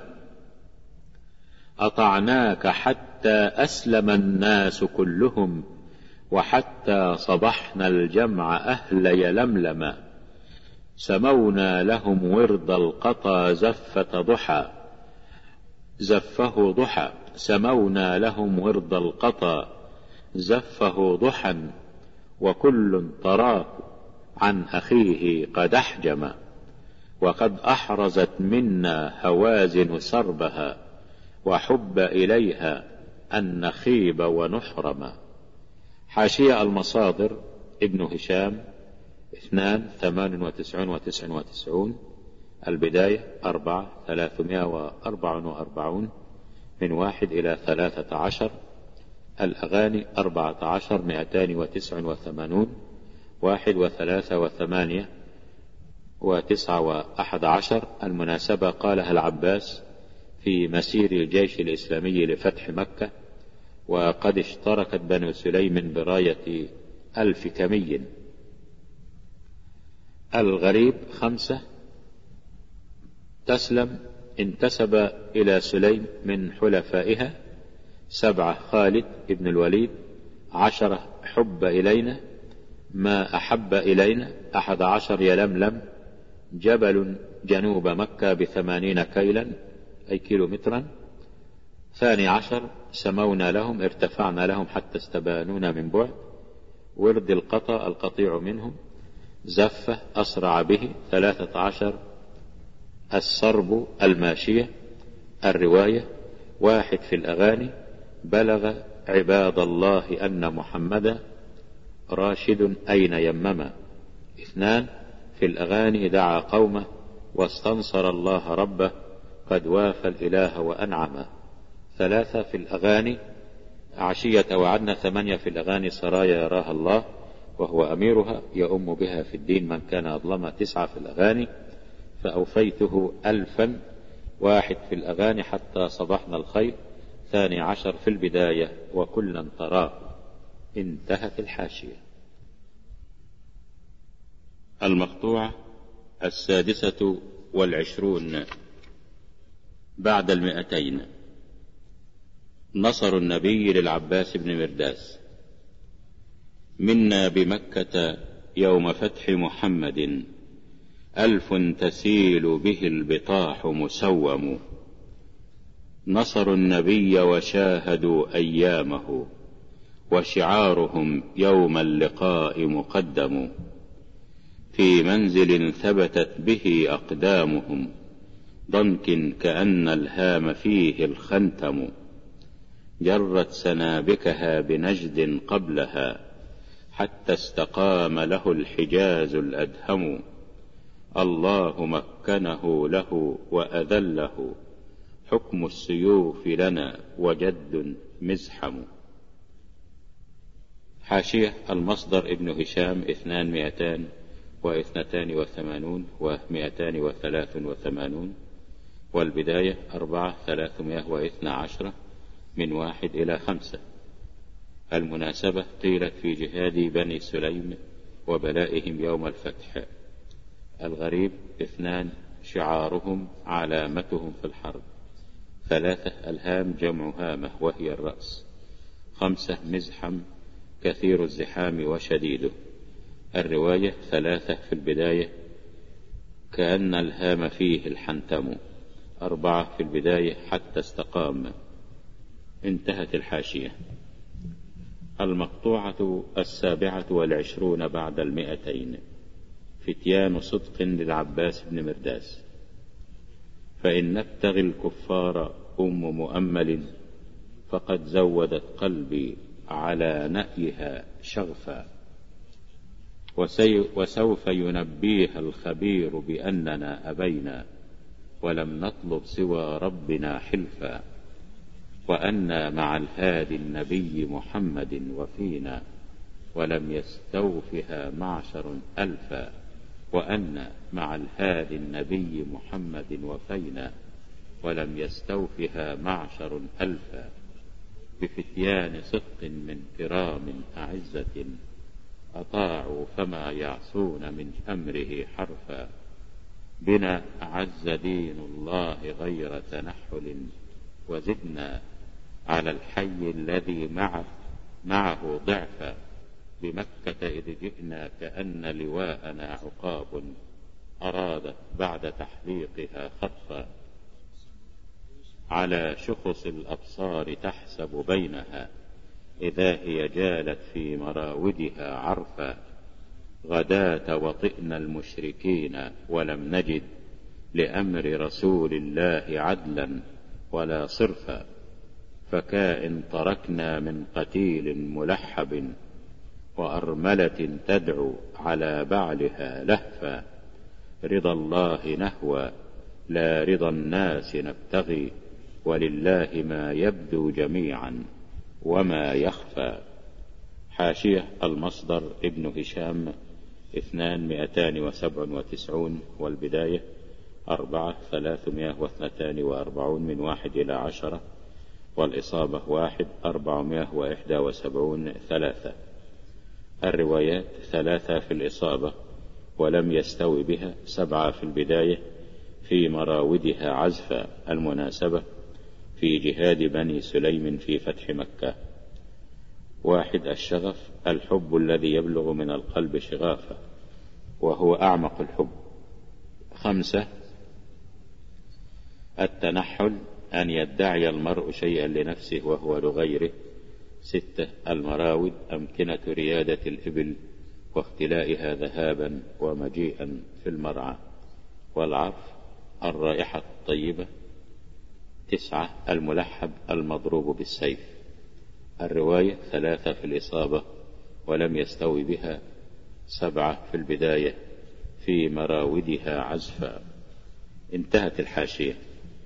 أطعناك حتى أسلم الناس كلهم، وحتى صبحنا الجمع أهل يلملم. سمونا لهم ورد القطا زفة ضحى زفه ضحى سمونا لهم ورد القطا زفه ضحى، وكل تراه عن أخيه قد أحجم. وقد أحرزت منا هوازن سربها، وحب إليها أن نخيب ونحرم. حاشية المصادر: ابن هشام اثنان ثمان وتسعون وتسع وتسعون. البداية أربعة ثلاثمائة وأربع وأربعون من واحد إلى ثلاثة عشر. الأغاني أربعة عشر مئتان وتسع وثمانون واحد وثلاثة وثمانية وتسعة وأحد عشر. المناسبة قالها العباس في مسير الجيش الإسلامي لفتح مكة، وقد اشتركت بنو سليم براية ألف كمي. الغريب خمسة. تسلم انتسب إلى سليم من حلفائها. سبعة خالد ابن الوليد. عشرة حب إلينا ما أحب إلينا. أحد عشر يلملم جبل جنوب مكة بثمانين كيلا أي كيلو مترا. ثاني عشر سمونا لهم ارتفعنا لهم حتى استبانونا من بعد. ورد القطا القطيع منهم. زفة أسرع به. ثلاثة عشر الصرب الماشية. الرواية. واحد في الأغاني بلغ عباد الله أن محمدا راشد أين يمما. اثنان في الأغاني دعا قومه واستنصر الله ربه قد وافى الإله وأنعما. ثلاثة في الأغاني عشية وعدنا. ثمانية في الأغاني سرايا يراها الله وهو أميرها يؤم بها في الدين من كان أظلم. تسعة في الأغاني فأوفيته ألفا. واحد في الأغاني حتى صبحنا الخير. ثاني عشر في البداية وكلا تراه. انتهت الحاشية. المقطوعة السادسة والعشرون بعد المئتين. نصر النبي للعباس بن مرداس. منا بمكة يوم فتح محمد ألف تسيل به البطاح مسوم. نصروا النبي وشاهدوا أيامه وشعارهم يوم اللقاء مقدم. في منزل ثبتت به أقدامهم ضنك كأن الهام فيه الخنتم. جرت سنابكها بنجد قبلها حتى استقام له الحجاز الأدهم. الله مكنه له وأذله حكم السيوف لنا وجد مزحم. حاشية. المصدر ابن هشام اثنان مئتان واثنتان وثمانون ومئتان وثلاث وثمانون. والبداية أربعة ثلاثمائة واثنى عشر من واحد إلى خمسة. المناسبة قيلت في جهاد بني سليم وبلائهم يوم الفتح. الغريب اثنان شعارهم علامتهم في الحرب. ثلاثة الهام جمع هامة وهي الرأس. خمسة مزحم كثير الزحام وشديده. الرواية ثلاثة في البداية كأن الهام فيه الحنتم. أربعة في البداية حتى استقام. انتهت الحاشية. المقطوعة السابعة والعشرون بعد المئتين. فتيان صدق للعباس بن مرداس. فإن نبتغي الكفار أم مؤمل فقد زودت قلبي على نأيها شغفا. وسوف ينبيها الخبير بأننا أبينا ولم نطلب سوى ربنا حلفا. وأنا مع الهادي النبي محمد وفينا ولم يستوفها معشر ألفا. وأنا مع الهادي النبي محمد وفينا ولم يستوفها معشر ألفا. بفتيان صدق من كرام أعزة أطاعوا فما يعصون من أمره حرفا. بنا أعز دين الله غير تنحل وزدنا على الحي الذي معه, معه ضعفا. بمكة إذ جئنا كأن لواءنا عقاب أرادت بعد تحليقها خطفا. على شخص الأبصار تحسب بينها إذا هي جالت في مراودها عرفا. غداة وطئنا المشركين ولم نجد لأمر رسول الله عدلا ولا صرفا. فكائن تركنا من قتيل ملحب وأرملة تدعو على بعلها لهفا. رضا الله نهوى لا رضا الناس نبتغي ولله ما يبدو جميعا وما يخفى. حاشية. المصدر ابن هشام اثنان مئتان وسبع وتسعون. والبداية أربعة ثلاثمائة واثنتان وأربعون من واحد إلى عشرة. والإصابة واحد أربعمائة وإحدى وسبعون ثلاثة. الروايات ثلاثة في الإصابة ولم يستوي بها، سبعة في البداية، في مراودها عزف المناسبة، في جهاد بني سليم في فتح مكة. واحد الشغف، الحب الذي يبلغ من القلب شغافة وهو أعمق الحب. خمسة التنحل، أن يدعي المرء شيئا لنفسه وهو لغيره. ستة المراود، أمكنة ريادة الإبل واختلائها ذهابا ومجيئا في المرعى. والعرف، الرائحة الطيبة. تسعة الملحب، المضروب بالسيف. الرواية ثلاثة في الإصابة ولم يستوي بها، سبعة في البداية، في مراودها عزفا. انتهت الحاشية.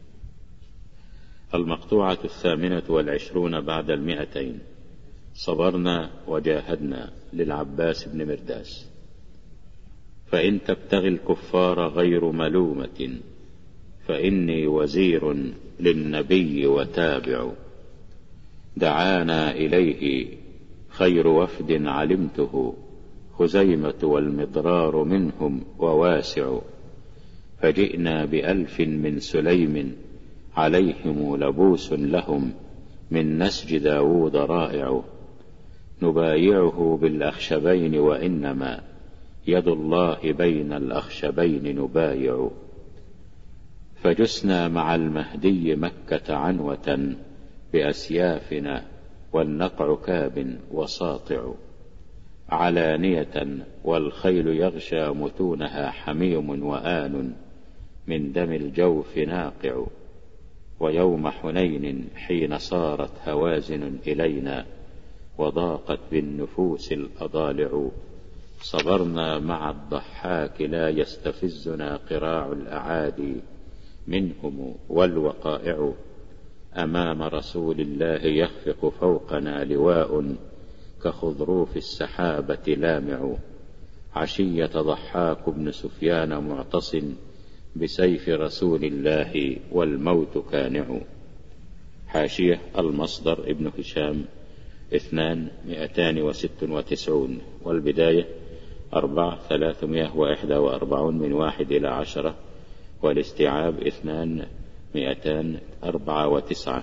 المقطوعة الثامنة والعشرون بعد المئتين. صبرنا وجاهدنا، للعباس بن مرداس. فإن تبتغي الكفار غير ملومة، فإني وزير للنبي وتابع. دعانا إليه خير وفد علمته، خزيمة والمضرار منهم وواسع. فجئنا بألف من سليم، عليهم لبوس لهم من نسج داود رائع. نبايعه بالأخشبين، وإنما يد الله بين الأخشبين نبايع. فجسنا مع المهدي مكة عنوة بأسيافنا، والنقع كاب وساطع. علانية والخيل يغشى متونها حميم وآن، من دم الجوف ناقع. ويوم حنين حين صارت هوازن إلينا، وضاقت بالنفوس الأضالع. صبرنا مع الضحاك لا يستفزنا قراع الأعادي منهم والوقائع. أمام رسول الله يخفق فوقنا لواء، كخضروف السحابة لامع. عشية ضحاك بن سفيان معتصم، بسيف رسول الله والموت كانع. حاشية المصدر ابن هشام اثنان مئتان وست وتسعون، والبداية أربعة ثلاثمائة وإحدى وأربعون من واحد إلى عشرة، والاستيعاب اثنان مئتان أربعة وتسعة.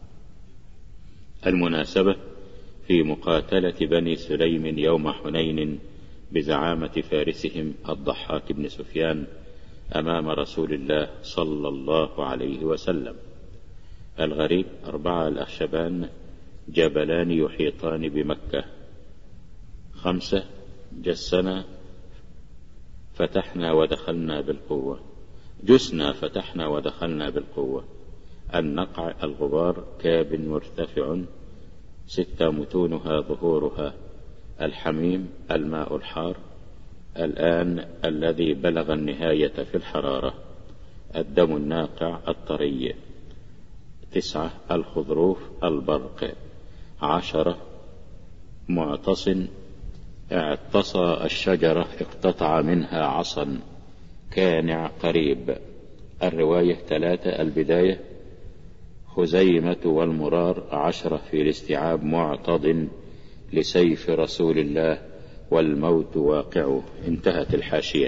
المناسبة في مقاتلة بني سليم يوم حنين بزعامة فارسهم الضحاك بن سفيان أمام رسول الله صلى الله عليه وسلم. الغريب أربعة الأخشبان، جبلان يحيطان بمكة. خمسة جسنا فتحنا ودخلنا بالقوة، جسنا فتحنا ودخلنا بالقوة. النقع الغبار، كاب مرتفع. ستة متونها ظهورها. الحميم الماء الحار. الآن الذي بلغ النهاية في الحرارة. الدم الناقع الطري. تسعة الخضروف البرق. عشرة معتص، اعتصى الشجرة اقتطع منها عصا، كانع قريب. الرواية ثلاثة البداية. خزيمة والمرار. عشرة في الاستيعاب، معتض لسيف رسول الله والموت واقعه. انتهت الحاشية.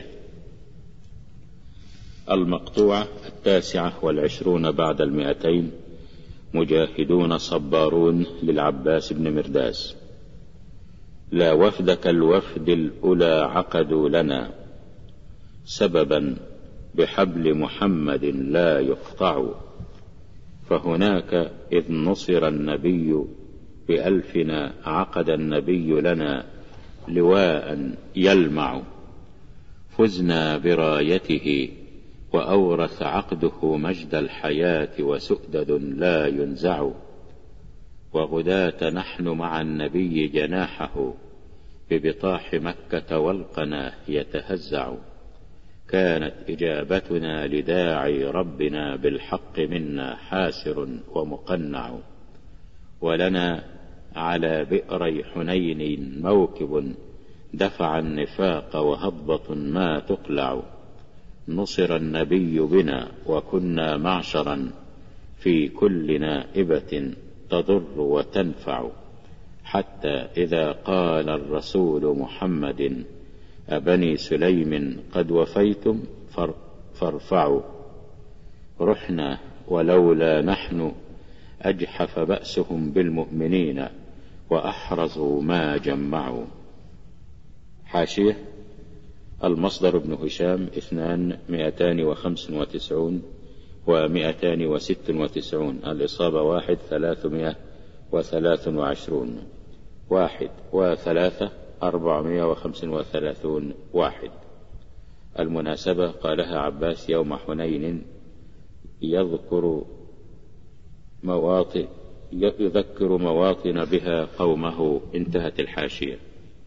المقطوعة التاسعة والعشرون بعد المئتين. مجاهدون صبارون، للعباس بن مرداس. لا وفد كالوفد الأولى عقدوا لنا، سببا بحبل محمد لا يقطع. فهناك إذ نصر النبي بألفنا، عقد النبي لنا لواء يلمع. فزنا برايته وأورث عقده مجد الحياة، وسؤدد لا ينزع. وغداة نحن مع النبي جناحه، ببطاح مكة والقنا يتهزع. كانت إجابتنا لداعي ربنا، بالحق منا حاسر ومقنع. ولنا على بئري حنين موكب، دفع النفاق وهضبة ما تقلع. نصر النبي بنا وكنا معشرا، في كل نائبة تضر وتنفع. حتى إذا قال الرسول محمد أبني سليم قد وفيتم فارفعوا رحنا ولولا نحن أجحف بأسهم بالمؤمنين وأحرزوا ما جمعوا. حاشية: المصدر ابن هشام اثنان مئتان وخمس وتسعون ومئتان وست وتسعون. الإصابة واحد ثلاثمائة وثلاث وعشرون واحد وثلاثة أربعمائة وخمس وثلاثون واحد. المناسبة قالها عباس يوم حنين يذكر مواطن يذكر مواطن بها قومه. انتهت الحاشية.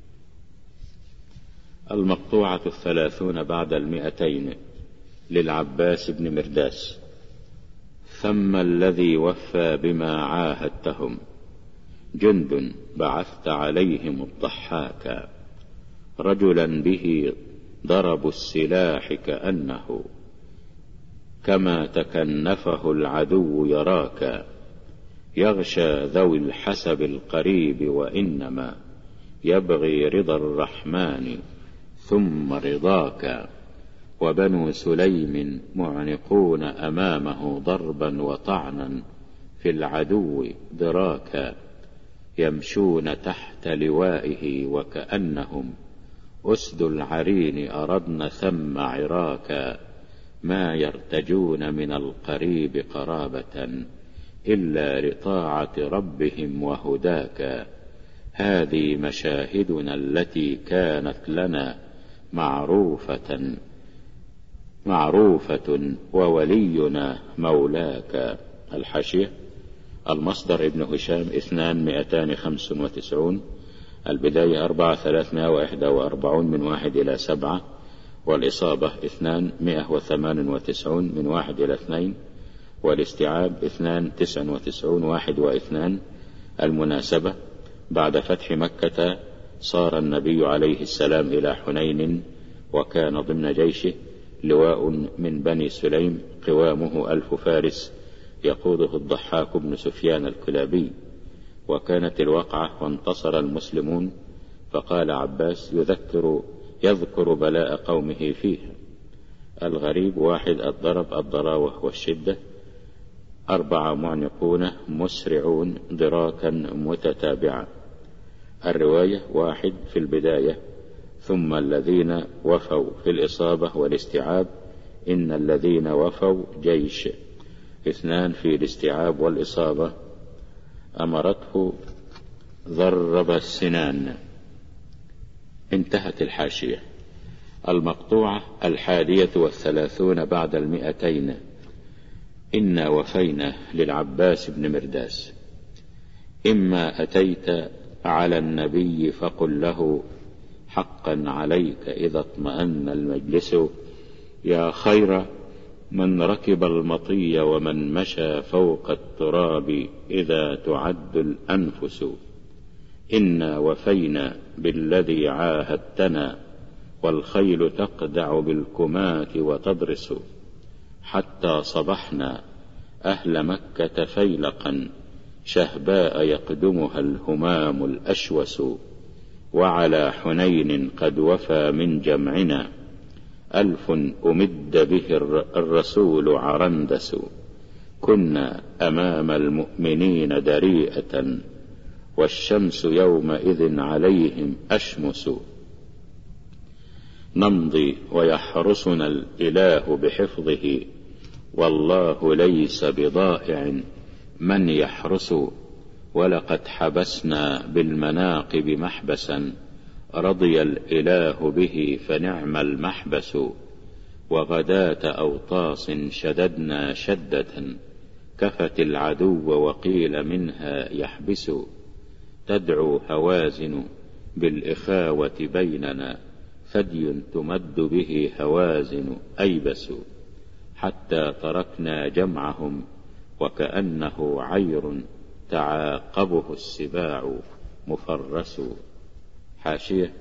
المقطوعة الثلاثون بعد المئتين للعباس بن مرداس: ثم الذي وفى بما عاهدتهم جند بعثت عليهم الضحاك رجلا به ضربوا السلاح كأنه كما تكنفه العدو يراك يغشى ذوي الحسب القريب وإنما يبغي رضا الرحمن ثم رضاك وبنو سليم معنقون أمامه ضربا وطعنا في العدو دراكا يمشون تحت لوائه وكأنهم أسد العرين أردن ثم عراكا ما يرتجون من القريب قرابة إلا لطاعة ربهم وهداك هذه مشاهدنا التي كانت لنا معروفة معروفة وولينا مولاك. الحاشية: المصدر ابن هشام اثنان مئتان خمس وتسعون. البداية أربعة ثلاثمائة وإحدى وأربعون من واحد إلى سبعة. والإصابة اثنان مئة وثمان وتسعون من واحد إلى اثنين. والاستيعاب اثنان تسع وتسعون واحد واثنان. المناسبة: بعد فتح مكة صار النبي عليه السلام إلى حنين وكان ضمن جيشه لواء من بني سليم قوامه ألف فارس يقوده الضحاك بن سفيان الكلابي. وكانت الوقعة وانتصر المسلمون. فقال عباس يذكر يذكر بلاء قومه فيها: الغريب واحد الضرب الضراوة والشدة، أربعة معنقون مسرعون ضراكا متتابعة. الرواية واحد في البداية ثم الذين وفوا في الإصابة والاستيعاب إن الذين وفوا جيش. اثنان في الاستيعاب والإصابة أمرته ضرب السنان. انتهت الحاشية. المقطوعة الحادية والثلاثون بعد المئتين. إنا وفينا للعباس بن مرداس: إما أتيت على النبي فقل له حقا عليك إذا اطمأن المجلس يا خير من ركب المطي ومن مشى فوق التراب إذا تعد الأنفس إنا وفينا بالذي عاهدتنا والخيل تقدع بالكمات وتضرس حتى صبحنا أهل مكة فيلقا شهباء يقدمها الهمام الأشوس وعلى حنين قد وفى من جمعنا ألف أمد به الرسول عرندس كنا أمام المؤمنين دريئة والشمس يومئذ عليهم أشمس نمضي ويحرسنا الإله بحفظه والله ليس بضائع من يحرس ولقد حبسنا بالمناقب محبسا رضي الإله به فنعم المحبس وغداة أوطاس شددنا شدة كفت العدو وقيل منها يحبس تدعو هوازن بالإخاوة بيننا ثدي تمد به هوازن أيبس حتى تركنا جمعهم وكأنه عير تعاقبه السباع مفرس. حاشية: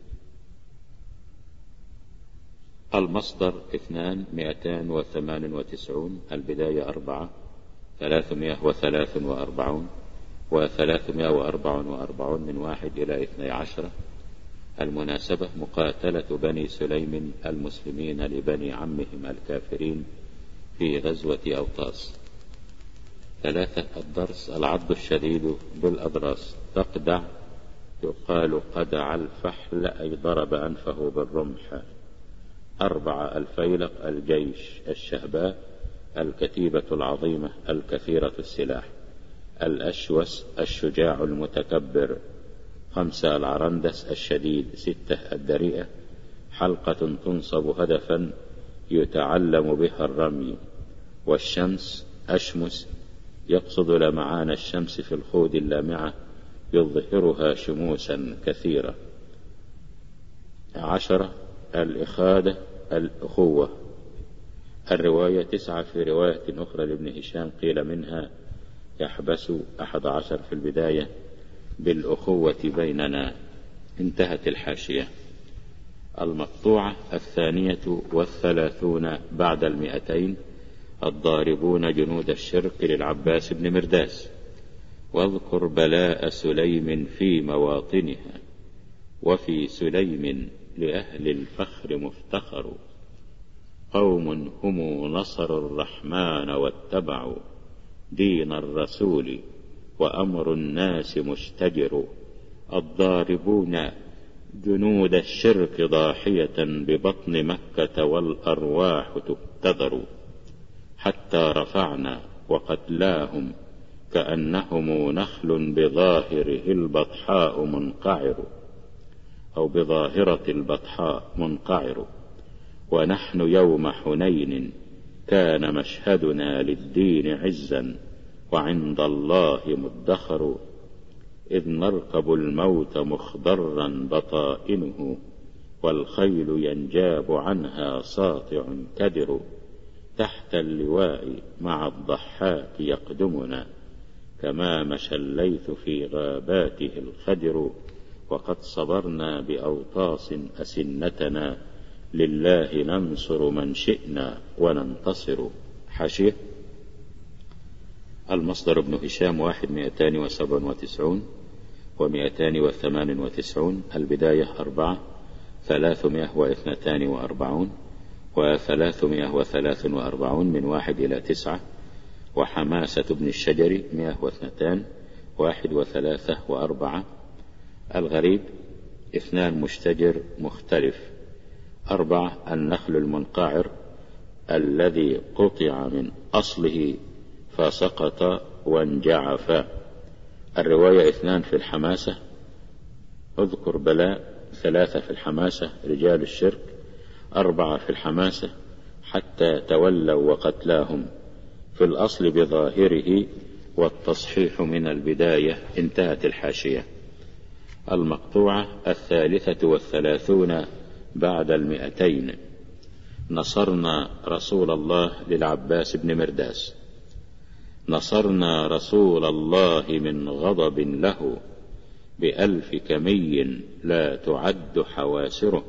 المصدر اثنان مئتان وثمان وتسعون. البداية أربعة ثلاثمائة وثلاث وأربعون. وثلاثمائة وأربعة وأربعون من واحد إلى اثني عشر. المناسبة مقاتلة بني سليم المسلمين لبني عمهم الكافرين في غزوة أوطاس. ثلاثة الضرس العض الشديد بالأضراس، تقدع يقال قدع الفحل أي ضرب أنفه بالرمح. أربعة الفيلق الجيش الشهباء الكتيبة العظيمة الكثيرة السلاح. الأشوس الشجاع المتكبر. خمسة العرندس الشديد. ستة الدريئة حلقة تنصب هدفا يتعلم بها الرمي. والشمس أشمس يقصد لمعان الشمس في الخود اللامعة يظهرها شموسا كثيرة. عشرة الإخادة الأخوة. الرواية تسعة في رواية أخرى لابن هشام قيل منها يحبس أحد عشر في البداية بالأخوة بيننا. انتهت الحاشية. المقطوعة الثانية والثلاثون بعد المئتين الضاربون جنود الشرك للعباس بن مرداس. واذكر بلاء سليم في مواطنها، وفي سليم لأهل الفخر مفتخر. قوم هم نصروا الرحمن واتبعوا دين الرسول، وأمر الناس مشتجر. الضاربون جنود الشرك ضاحية ببطن مكة والأرواح تبتذر. حتى رفعنا وقتلاهم كأنهم نخل بظاهره البطحاء منقعر، أو بظاهرة البطحاء منقعر. ونحن يوم حنين كان مشهدنا للدين عزا، وعند الله مدخر. إذ نركب الموت مخضرا بطائنه، والخيل ينجاب عنها ساطع كدر. تحت اللواء مع الضحاك يقدمنا، كما مشى الليث في غاباته الخدر. وقد صبرنا بأوطاس أسنتنا، لله ننصر من شئنا وننتصر. حاشية. المصدر ابن هشام واحد مئتان وسبع وتسعون ومئتان وثمان وتسعون. البداية أربعة ثلاثمائة واثنتان وأربعون وثلاثمائة وثلاث وأربعون من واحد إلى تسعة. وحماسة ابن الشجر مئة واثنتان واحد وثلاثة وأربعة. الغريب اثنان مشتجر مختلف. أربعة النخل المنقعر الذي قطع من أصله فسقط وانجعف. الرواية اثنان في الحماسة. اذكر بلاء. ثلاثة في الحماسة رجال الشرك. أربعة في الحماسة حتى تولوا وقتلاهم. في الأصل بظاهره، والتصحيح من البداية. انتهت الحاشية. المقطوعة الثالثة والثلاثون بعد المئتين نصرنا رسول الله للعباس بن مرداس. نصرنا رسول الله من غضب له، بألف كمي لا تعد حواسره.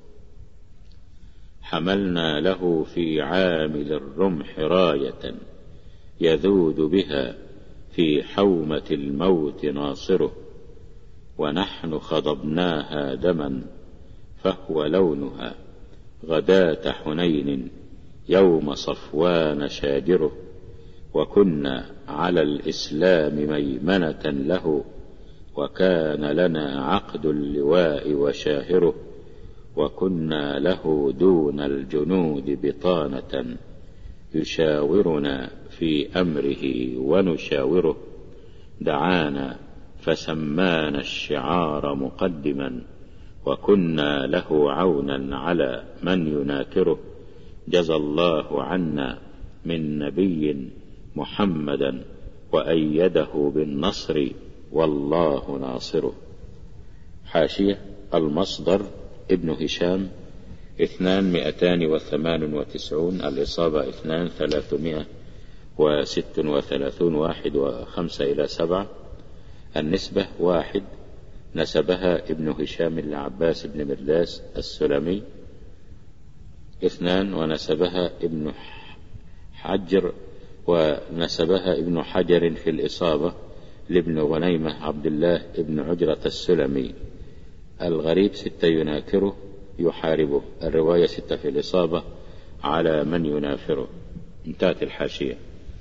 حملنا له في عامل الرمح راية، يذود بها في حومة الموت ناصره. ونحن خضبناها دما، فهو لونها غداة حنين يوم صفوان شاجره. وكنا على الإسلام ميمنة له، وكان لنا عقد اللواء وشاهره. وكنا له دون الجنود بطانة، يشاورنا في أمره ونشاوره. دعانا فسمانا الشعار مقدما، وكنا له عونا على من يناكره. جزى الله عنا من نبي محمدا، وأيده بالنصر والله ناصره. حاشية. المصدر ابن هشام اثنان مئتان وثمان وتسعون. الإصابة اثنان ثلاثمائة وست وثلاثون واحد وخمسة إلى سبعة. النسبة واحد نسبها ابن هشام لعباس بن مرداس السلمي. اثنان ونسبها ابن حجر ونسبها ابن حجر في الإصابة لابن غنيمة عبد الله ابن عجرة السلمي. الغريب ستة يناكره يحاربه. الرواية ستة في الإصابة على من ينافره. انتهت الحاشية.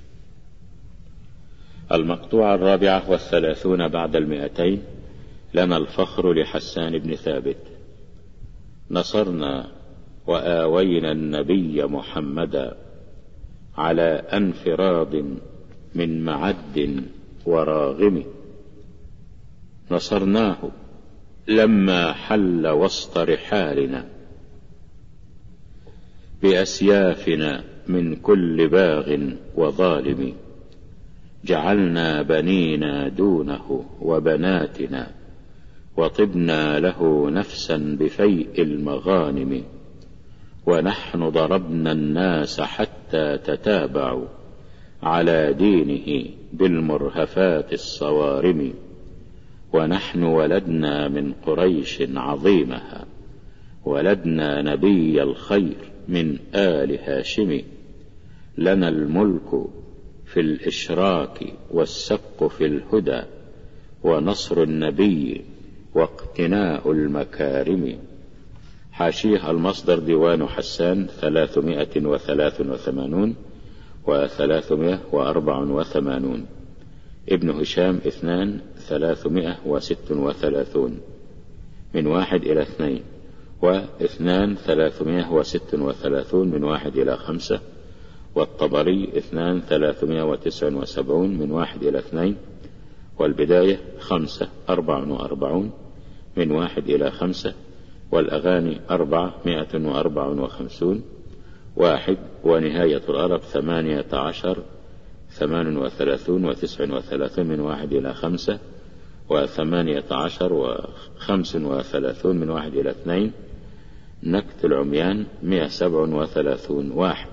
المقطوعة الرابعة والثلاثون بعد المئتين. لنا الفخر لحسان بن ثابت. نصرنا وآوينا النبي محمدا على أنفراض من معد وراغم. نصرناه لما حل وسط رحالنا بأسيافنا من كل باغ وظالم. جعلنا بنينا دونه وبناتنا وطبنا له نفسا بفيء المغانم. ونحن ضربنا الناس حتى تتابعوا على دينه بالمرهفات الصوارم. ونحن ولدنا من قريش عظيمها ولدنا نبي الخير من آل هاشم. لنا الملك في الإشراك والسبق في الهدى ونصر النبي واقتناء المكارم. حاشيه المصدر ديوان حسان ثلاثمائة وثلاث وثمانون وثلاثمائة وأربع وثمانون. ابن هشام اثنان ثلاثمائة وست وثلاثون من واحد إلى اثنين، واثنان ثلاثمائة وست وثلاثون من واحد إلى خمسة، والطبري اثنان ثلاثمائة وتسع وسبعون من واحد إلى اثنين، والبداية خمسة أربع وأربعون من واحد إلى خمسة، والأغاني أربعمائة وأربع وخمسون واحد، ونهاية الأرب ثمانية عشر ثمان وثلاثون وتسع وثلاثون من واحد إلى خمسة، وثمانية عشر وخمس وثلاثون من واحد إلى اثنين. نكت العميان مئة سبع وثلاثون واحد.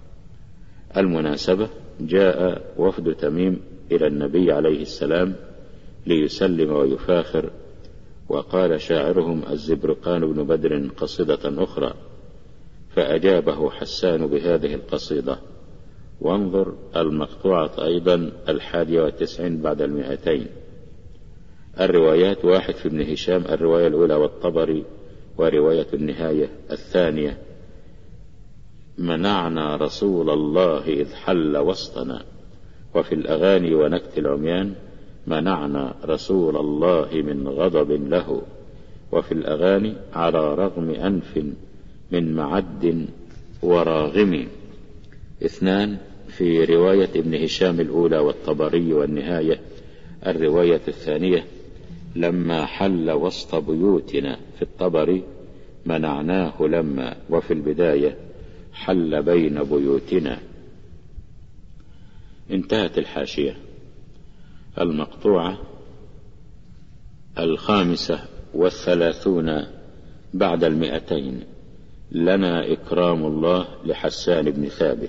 المناسبة: جاء وفد تميم إلى النبي عليه السلام ليسلم ويفاخر، وقال شاعرهم الزبرقان بن بدر قصيدة أخرى، فأجابه حسان بهذه القصيدة. وانظر المقطوعة أيضا الحادية والتسعين بعد المئتين. الروايات: واحد في ابن هشام الرواية الأولى والطبري، ورواية النهاية الثانية. منعنا رسول الله إذ حل وسطنا. وفي الأغاني ونكت العميان: منعنا رسول الله من غضب له. وفي الأغاني: على رغم أنف من معد وراغم. اثنان في رواية ابن هشام الأولى والطبري والنهاية. الرواية الثانية: لما حل وسط بيوتنا. في الطبري: منعناه لما. وفي البداية: حل بين بيوتنا. انتهت الحاشية. المقطوعة الخامسة والثلاثون بعد المئتين. لنا إكرام الله لحسان بن ثابت.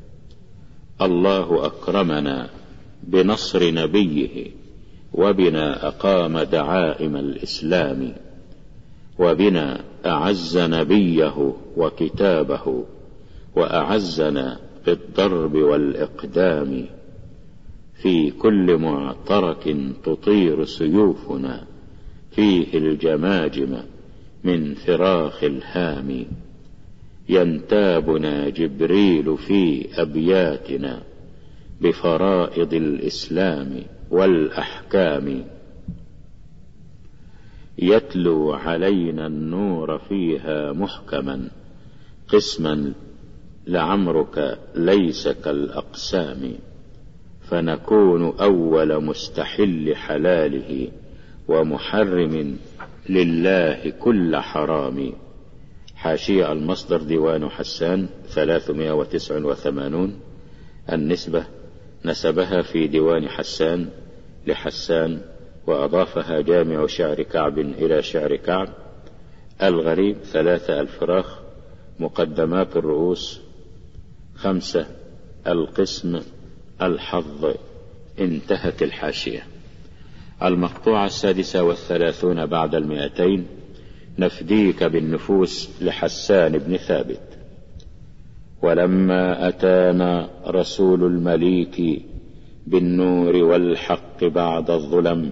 الله أكرمنا بنصر نبيه، وبنا أقام دعائم الإسلام، وبنا أعز نبيه وكتابه، وأعزنا بالضرب والإقدام. في كل معترك تطير سيوفنا، فيه الجماجم من فراخ الهام. ينتابنا جبريل في أبياتنا بفرائض الإسلام والأحكام. يتلو علينا النور فيها محكما، قسما لعمرك ليس كالأقسام. فنكون أول مستحل حلاله، ومحرم لله كل حرام. حاشية المصدر ديوان حسان ثلاثمائة وتسع وثمانون. النسبة: نسبها في ديوان حسان لحسان، وأضافها جامع شعر كعب إلى شعر كعب. الغريب: ثلاثة الفراخ. مقدمات الرؤوس خمسة. القسم الحظ. انتهت الحاشية. المقطوعة السادسة والثلاثون بعد المئتين. نفديك بالنفوس لحسان بن ثابت. ولما أتانا رسول المليك بالنور والحق بعد الظلم.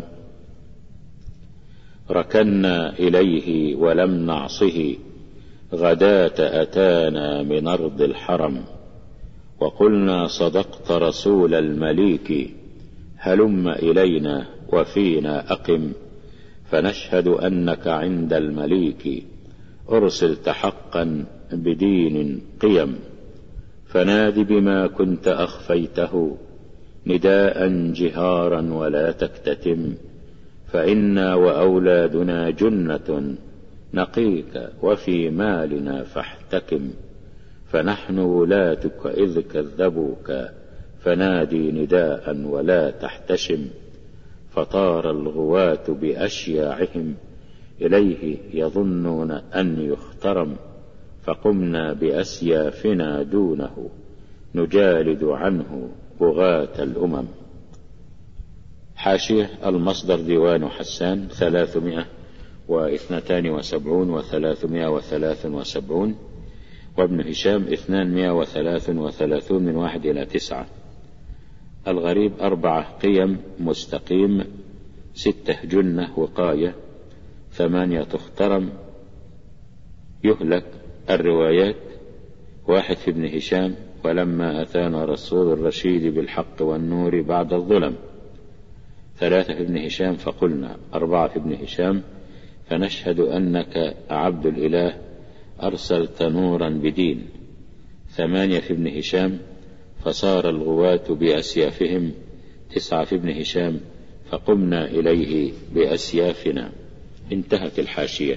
ركنا إليه ولم نعصه غداة أتانا من أرض الحرم. وقلنا صدقت رسول المليك هلم إلينا وفينا أقم. فنشهد أنك عند المليك أرسلت حقا بدين قيم. فناد بما كنت أخفيته نداء جهارا ولا تكتتم. فإنا وأولادنا جنة نقيك وفي مالنا فاحتكم. فنحن ولاتك إذ كذبوك فنادي نداء ولا تحتشم. فطار الغواة بأشياعهم إليه يظنون أن يخترم. فقمنا بأسيافنا دونه نجالد عنه بغاة الأمم. حاشية المصدر ديوان حسان ثلاثمائة واثنتان وسبعون وثلاثمائة وثلاث وسبعون، وابن هشام اثنمائة وثلاث وثلاثون من واحد إلى تسعة. الغريب أربعة قيم مستقيم، ستة جنة وقاية، ثمانية تخترم يهلك. الروايات واحد في ابن هشام ولما أتانا رسول الرشيد بالحق والنور بعد الظلم. ثلاثة في ابن هشام فقلنا. أربعة في ابن هشام فنشهد أنك عبد الإله أرسلت نورا بدين. ثمانية في ابن هشام فصار الغواة بأسيافهم. تسعة في ابن هشام فقمنا إليه بأسيافنا. انتهت الحاشية.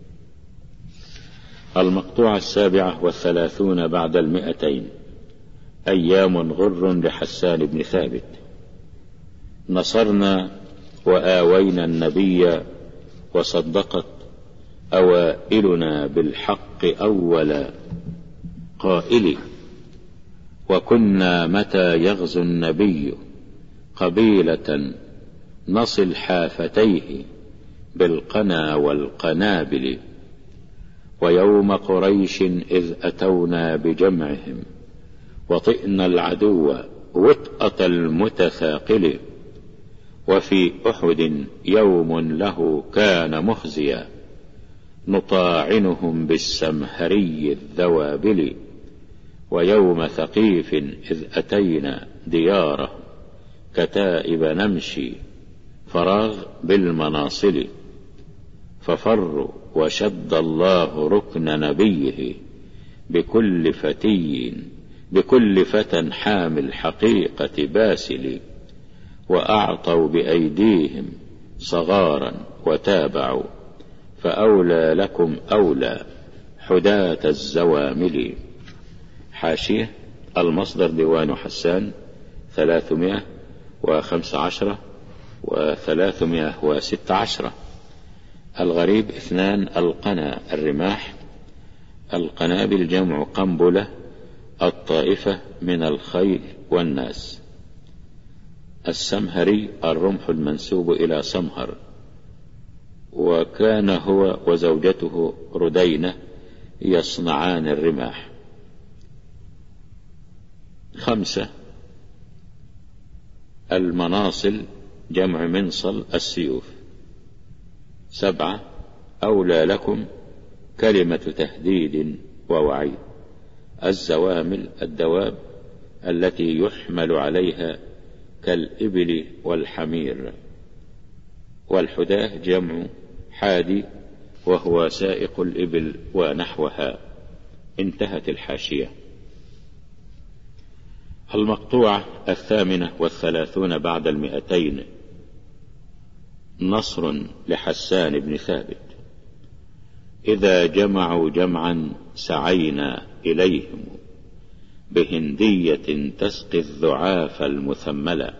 المقطوعة السابعة والثلاثون بعد المئتين. أيام غر لحسان بن ثابت. نصرنا وآوينا النبي وصدقت أوائلنا بالحق أول قائل. وكنا متى يغزو النبي قبيلة نصل حافتيه بالقنا والقنابل. ويوم قريش إذ أتونا بجمعهم وطئنا العدو وطأة المتثاقل. وفي أحد يوم له كان مخزيا نطاعنهم بالسمهري الذوابل. ويوم ثقيف إذ أتينا دياره كتائب نمشي فراغ بالمناصل. ففروا وشد الله ركن نبيه بكل فتي بكل فتى حامل حقيقة باسل. وأعطوا بأيديهم صغارا وتابعوا فأولى لكم أولى حداة الزوامل. حاشية المصدر ديوان حسان ثلاثمائة وخمس عشرة وثلاثمائة وست عشرة. الغريب اثنان القنا الرماح. القنابل جمع قنبلة الطائفة من الخيل والناس. السمهري الرمح المنسوب إلى سمهر. وكان هو وزوجته ردينة يصنعان الرماح. خمسة المناصل جمع منصل السيوف. سبعة أولى لكم كلمة تهديد ووعيد. الزوامل الدواب التي يحمل عليها كالإبل والحمير. والحداه جمع حادي وهو سائق الإبل ونحوها. انتهت الحاشية. المقطوعة الثامنة والثلاثون بعد المئتين. نصر لحسان بن ثابت. إذا جمعوا جمعا سعينا إليهم بهندية تسقي الذعاف المثملة.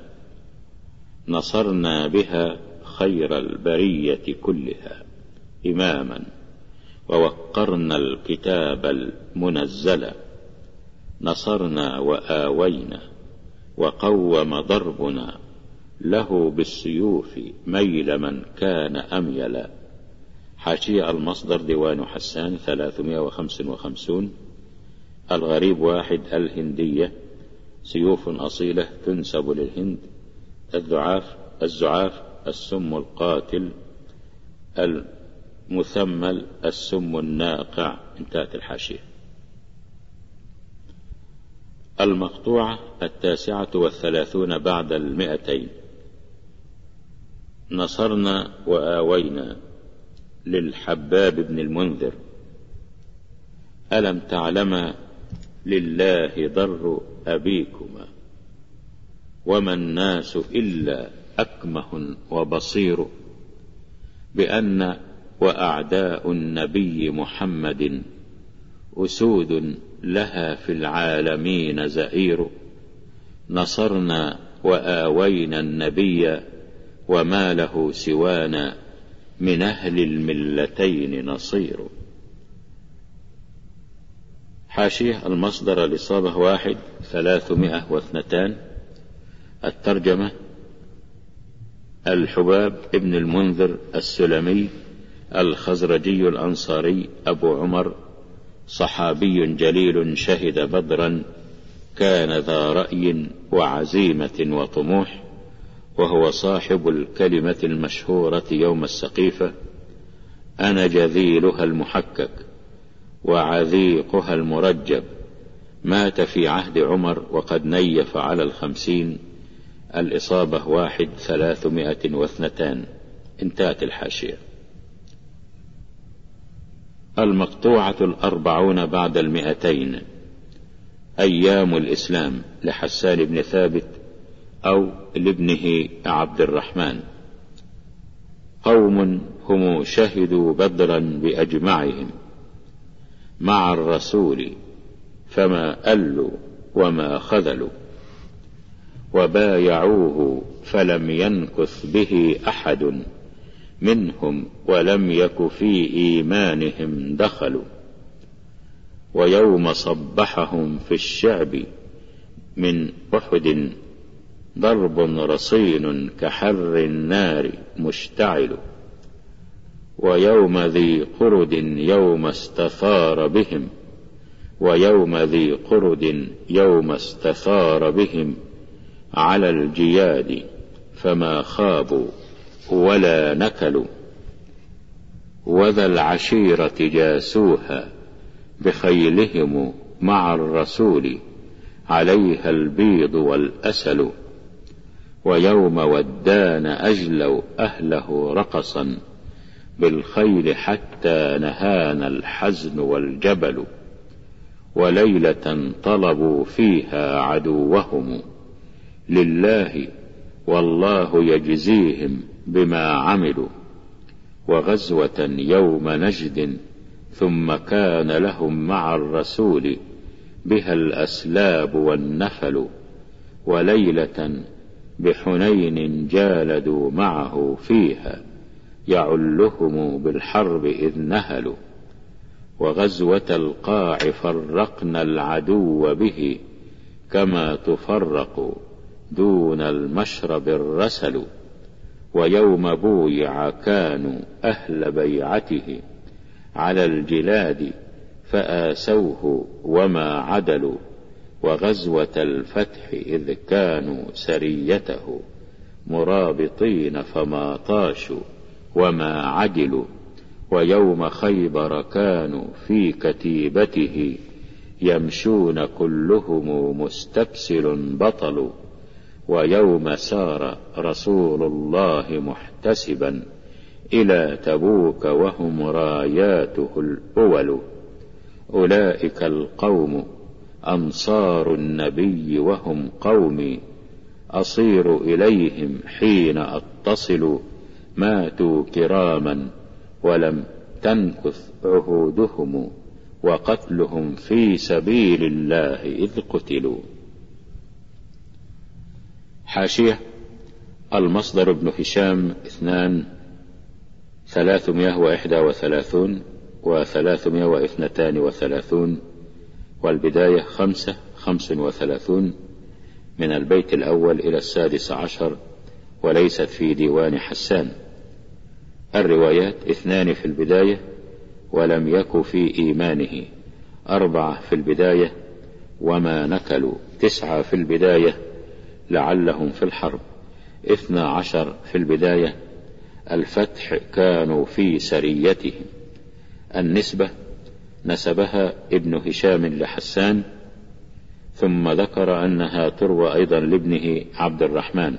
نصرنا بها خير البرية كلها إماما ووقرنا الكتاب المنزل. نصرنا وآوينا وقوم ضربنا له بالسيوف ميل من كان أميلا. حاشية المصدر ديوان حسان ثلاثمائة وخمس وخمسون. الغريب واحد الهندية سيوف أصيلة تنسب للهند. الزعاف الزعاف السم القاتل. المثمل السم الناقع. انتهت الحاشية. المقطوعة التاسعة والثلاثون بعد المئتين. نصرنا وآوينا للحباب بن المنذر. ألم تعلم لله ضر أبيكما وما الناس إلا أكمه وبصير بأن وأعداء النبي محمد أسود لها في العالمين زئير. نصرنا وآوينا النبي وما له سوانا من أهل الملتين نصير. حاشية المصدر الإصابة واحد ثلاثمائة واثنتان. الترجمة الحباب ابن المنذر السلمي الخزرجي الأنصاري أبو عمر، صحابي جليل شهد بدرا، كان ذا رأي وعزيمة وطموح، وهو صاحب الكلمة المشهورة يوم السقيفة: أنا جذيلها المحكك وعذيقها المرجب. مات في عهد عمر وقد نيف على الخمسين. الإصابة واحد ثلاثمائة واثنتان. انتهت الحاشية. المقطوعة الأربعون بعد المئتين. أيام الإسلام لحسان بن ثابت أو لابنه عبد الرحمن. قوم هم شهدوا بدرا بأجمعهم مع الرسول فما ألوا وما خذلوا، وبايعوه فلم ينكث به أحد منهم ولم يك في إيمانهم دخلوا. ويوم صبحهم في الشعب من أحد ضرب رصين كحر النار مشتعل. ويوم ذي قرد يوم استثار بهم ويوم ذي قرد يوم استثار بهم على الجياد فما خابوا ولا نكلوا. وذا العشيرة جاسوها بخيلهم مع الرسول عليها البيض والأسل. ويوم ودان أجلوا أهله رقصا بالخيل حتى نهانا الحزن والجبل. وليلة طلبوا فيها عدوهم لله والله يجزيهم بما عملوا. وغزوة يوم نجد ثم كان لهم مع الرسول بها الأسلاب والنفل. وليلة بحنين جالدوا معه فيها يعلهم بالحرب إذ نهلوا. وغزوة القاع فرقنا العدو به كما تفرق دون المشرب الرسل. ويوم بويع كانوا أهل بيعته على الجلاد فآسوه وما عدلوا. وغزوة الفتح إذ كانوا سريته مرابطين فما طاشوا وما عدلوا. ويوم خيبر كانوا في كتيبته يمشون كلهم مستبسل بطل. ويوم سار رسول الله محتسبا إلى تبوك وهم راياته الأول. أولئك القوم أنصار النبي وهم قومي أصير إليهم حين أتصل. ماتوا كراما ولم تنكث عهودهم وقتلهم في سبيل الله إذ قتلوا. حاشية المصدر ابن هشام اثنان ثلاثمائة وإحدى وثلاثون وثلاثمائة واثنتان وثلاثون. والبداية خمسة خمس وثلاثون من البيت الأول إلى السادس عشر، وليست في ديوان حسان. الروايات اثنان في البداية ولم يك في إيمانه، أربعة في البداية وما نكلوا تسعة في البداية لعلهم في الحرب اثنى عشر في البداية. الفتح كانوا في سريتهم. النسبة نسبها ابن هشام لحسان، ثم ذكر أنها تروى أيضا لابنه عبد الرحمن،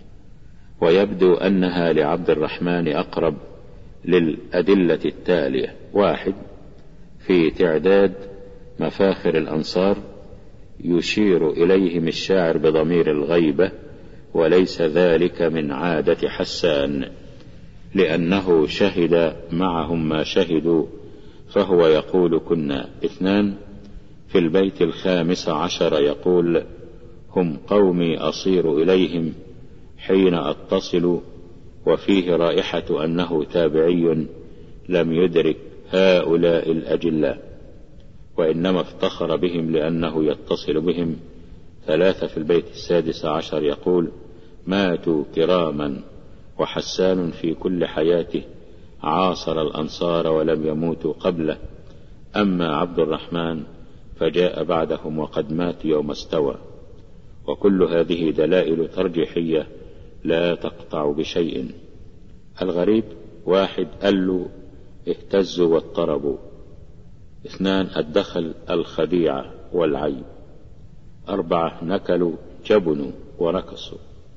ويبدو أنها لعبد الرحمن أقرب للأدلة التالية: واحد، في تعداد مفاخر الأنصار يشير إليهم الشاعر بضمير الغيبة، وليس ذلك من عادة حسان، لأنه شهد معهم ما شهدوا، فهو يقول كنا. اثنان، في البيت الخامس عشر يقول: هم قومي أصير إليهم حين أتصل، وفيه رائحة أنه تابعي لم يدرك هؤلاء الأجلاء، وإنما افتخر بهم لأنه يتصل بهم. ثلاثة، في البيت السادس عشر يقول: ماتوا كراما، وحسان في كل حياته عاصر الأنصار ولم يموتوا قبله، أما عبد الرحمن فجاء بعدهم وقد مات يوم استوى. وكل هذه دلائل ترجيحية لا تقطع بشيء. الغريب: واحد، ألوا اهتزوا واضطربوا. اثنان، الدخل الخديعة والعيب. أربعة، نكلوا جبنوا وركصوا.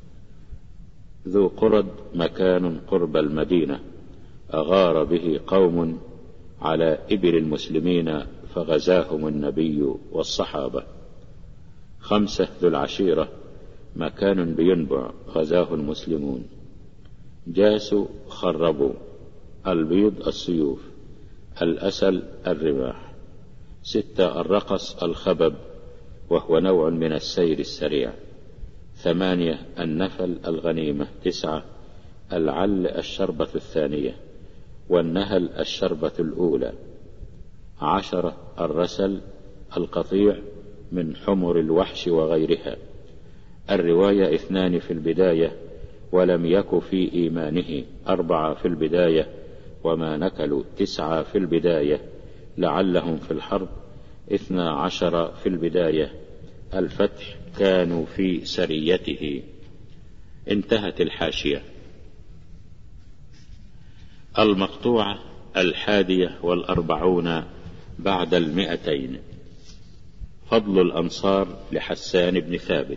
ذو قرد مكان قرب المدينة، أغار به قوم على إبل المسلمين فغزاهم النبي والصحابة. خمسة، ذو العشيرة مكان بينبع، غزاه المسلمون. جاسوا خربوا. البيض السيوف، الأسل الرماح. ستة، الرقص الخبب، وهو نوع من السير السريع. ثمانية، النفل الغنيمة. تسعة، العل الشربة الثانية، والنهل الشربة الأولى. عشرة، الرسل القطيع من حمر الوحش وغيرها. الرواية اثنان في البداية ولم يك في إيمانه. أربعة في البداية وما نكلوا. تسعة في البداية لعلهم في الحرب. اثنا عشر في البداية. الفتح كانوا في سريته. انتهت الحاشية. المقطوعة الحادية والأربعون بعد المئتين. فضل الأنصار لحسان بن ثابت.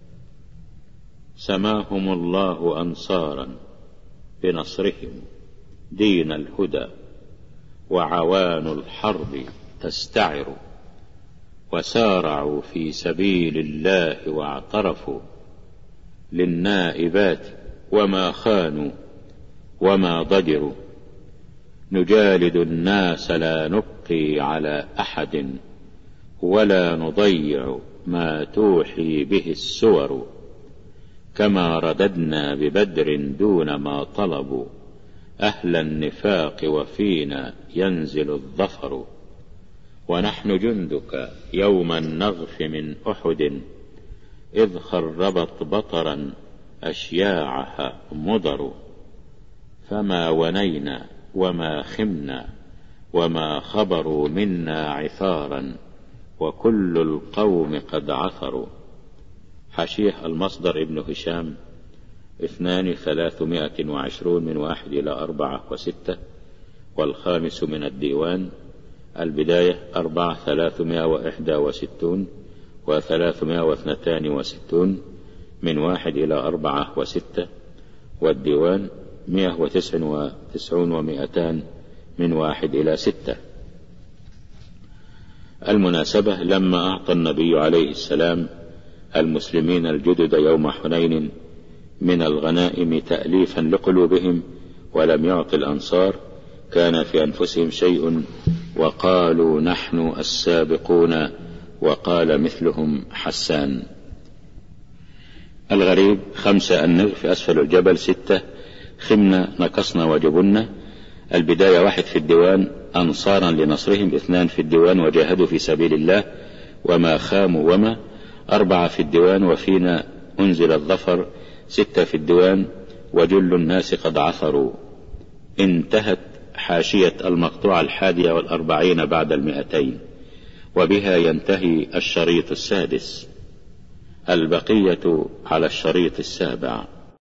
سماهم الله أنصارا بنصرهم دين الهدى، وعوان الحرب تستعر، وسارعوا في سبيل الله واعترفوا للنائبات وما خانوا وما ضجروا. نجالد الناس لا نبقي على أحد، ولا نضيع ما توحي به السور. كما رددنا ببدر دون ما طلبوا أهل النفاق، وفينا ينزل الظفر. ونحن جندك يوم النغف من أحد، إذ خربت بطرا أشياعها مضر. فما ونينا وما خمنا، وما خبروا منا عثارا، وكل القوم قد عثروا. حاشية المصدر ابن هشام اثنان ثلاثمائة وعشرون من واحد إلى أربعة وستة. والخامس من الديوان البداية أربعة ثلاثمائة وإحدى وستون وثلاثمائة واثنتان وستون من واحد إلى أربعة وستة. والديوان مئة وتسع وتسعون ومئتان من واحد إلى ستة. المناسبة: لما أعطى النبي عليه السلام المسلمين الجدد يوم حنين من الغنائم تأليفا لقلوبهم، ولم يعط الأنصار، كان في أنفسهم شيء وقالوا نحن السابقون، وقال مثلهم حسان. الغريب: خمسة، النغف في أسفل الجبل. ستة، خمنا نكصنا وجبنا. البداية واحد في الديوان أنصارا لنصرهم. اثنان في الديوان وجاهدوا في سبيل الله وما خاموا وما. أربعة في الديوان وفينا أنزل الظفر. ستة في الديوان وجل الناس قد عثروا. انتهت حاشية المقطوعة الحادية والأربعين بعد المئتين. وبها ينتهي الشريط السادس. البقية على الشريط السابع.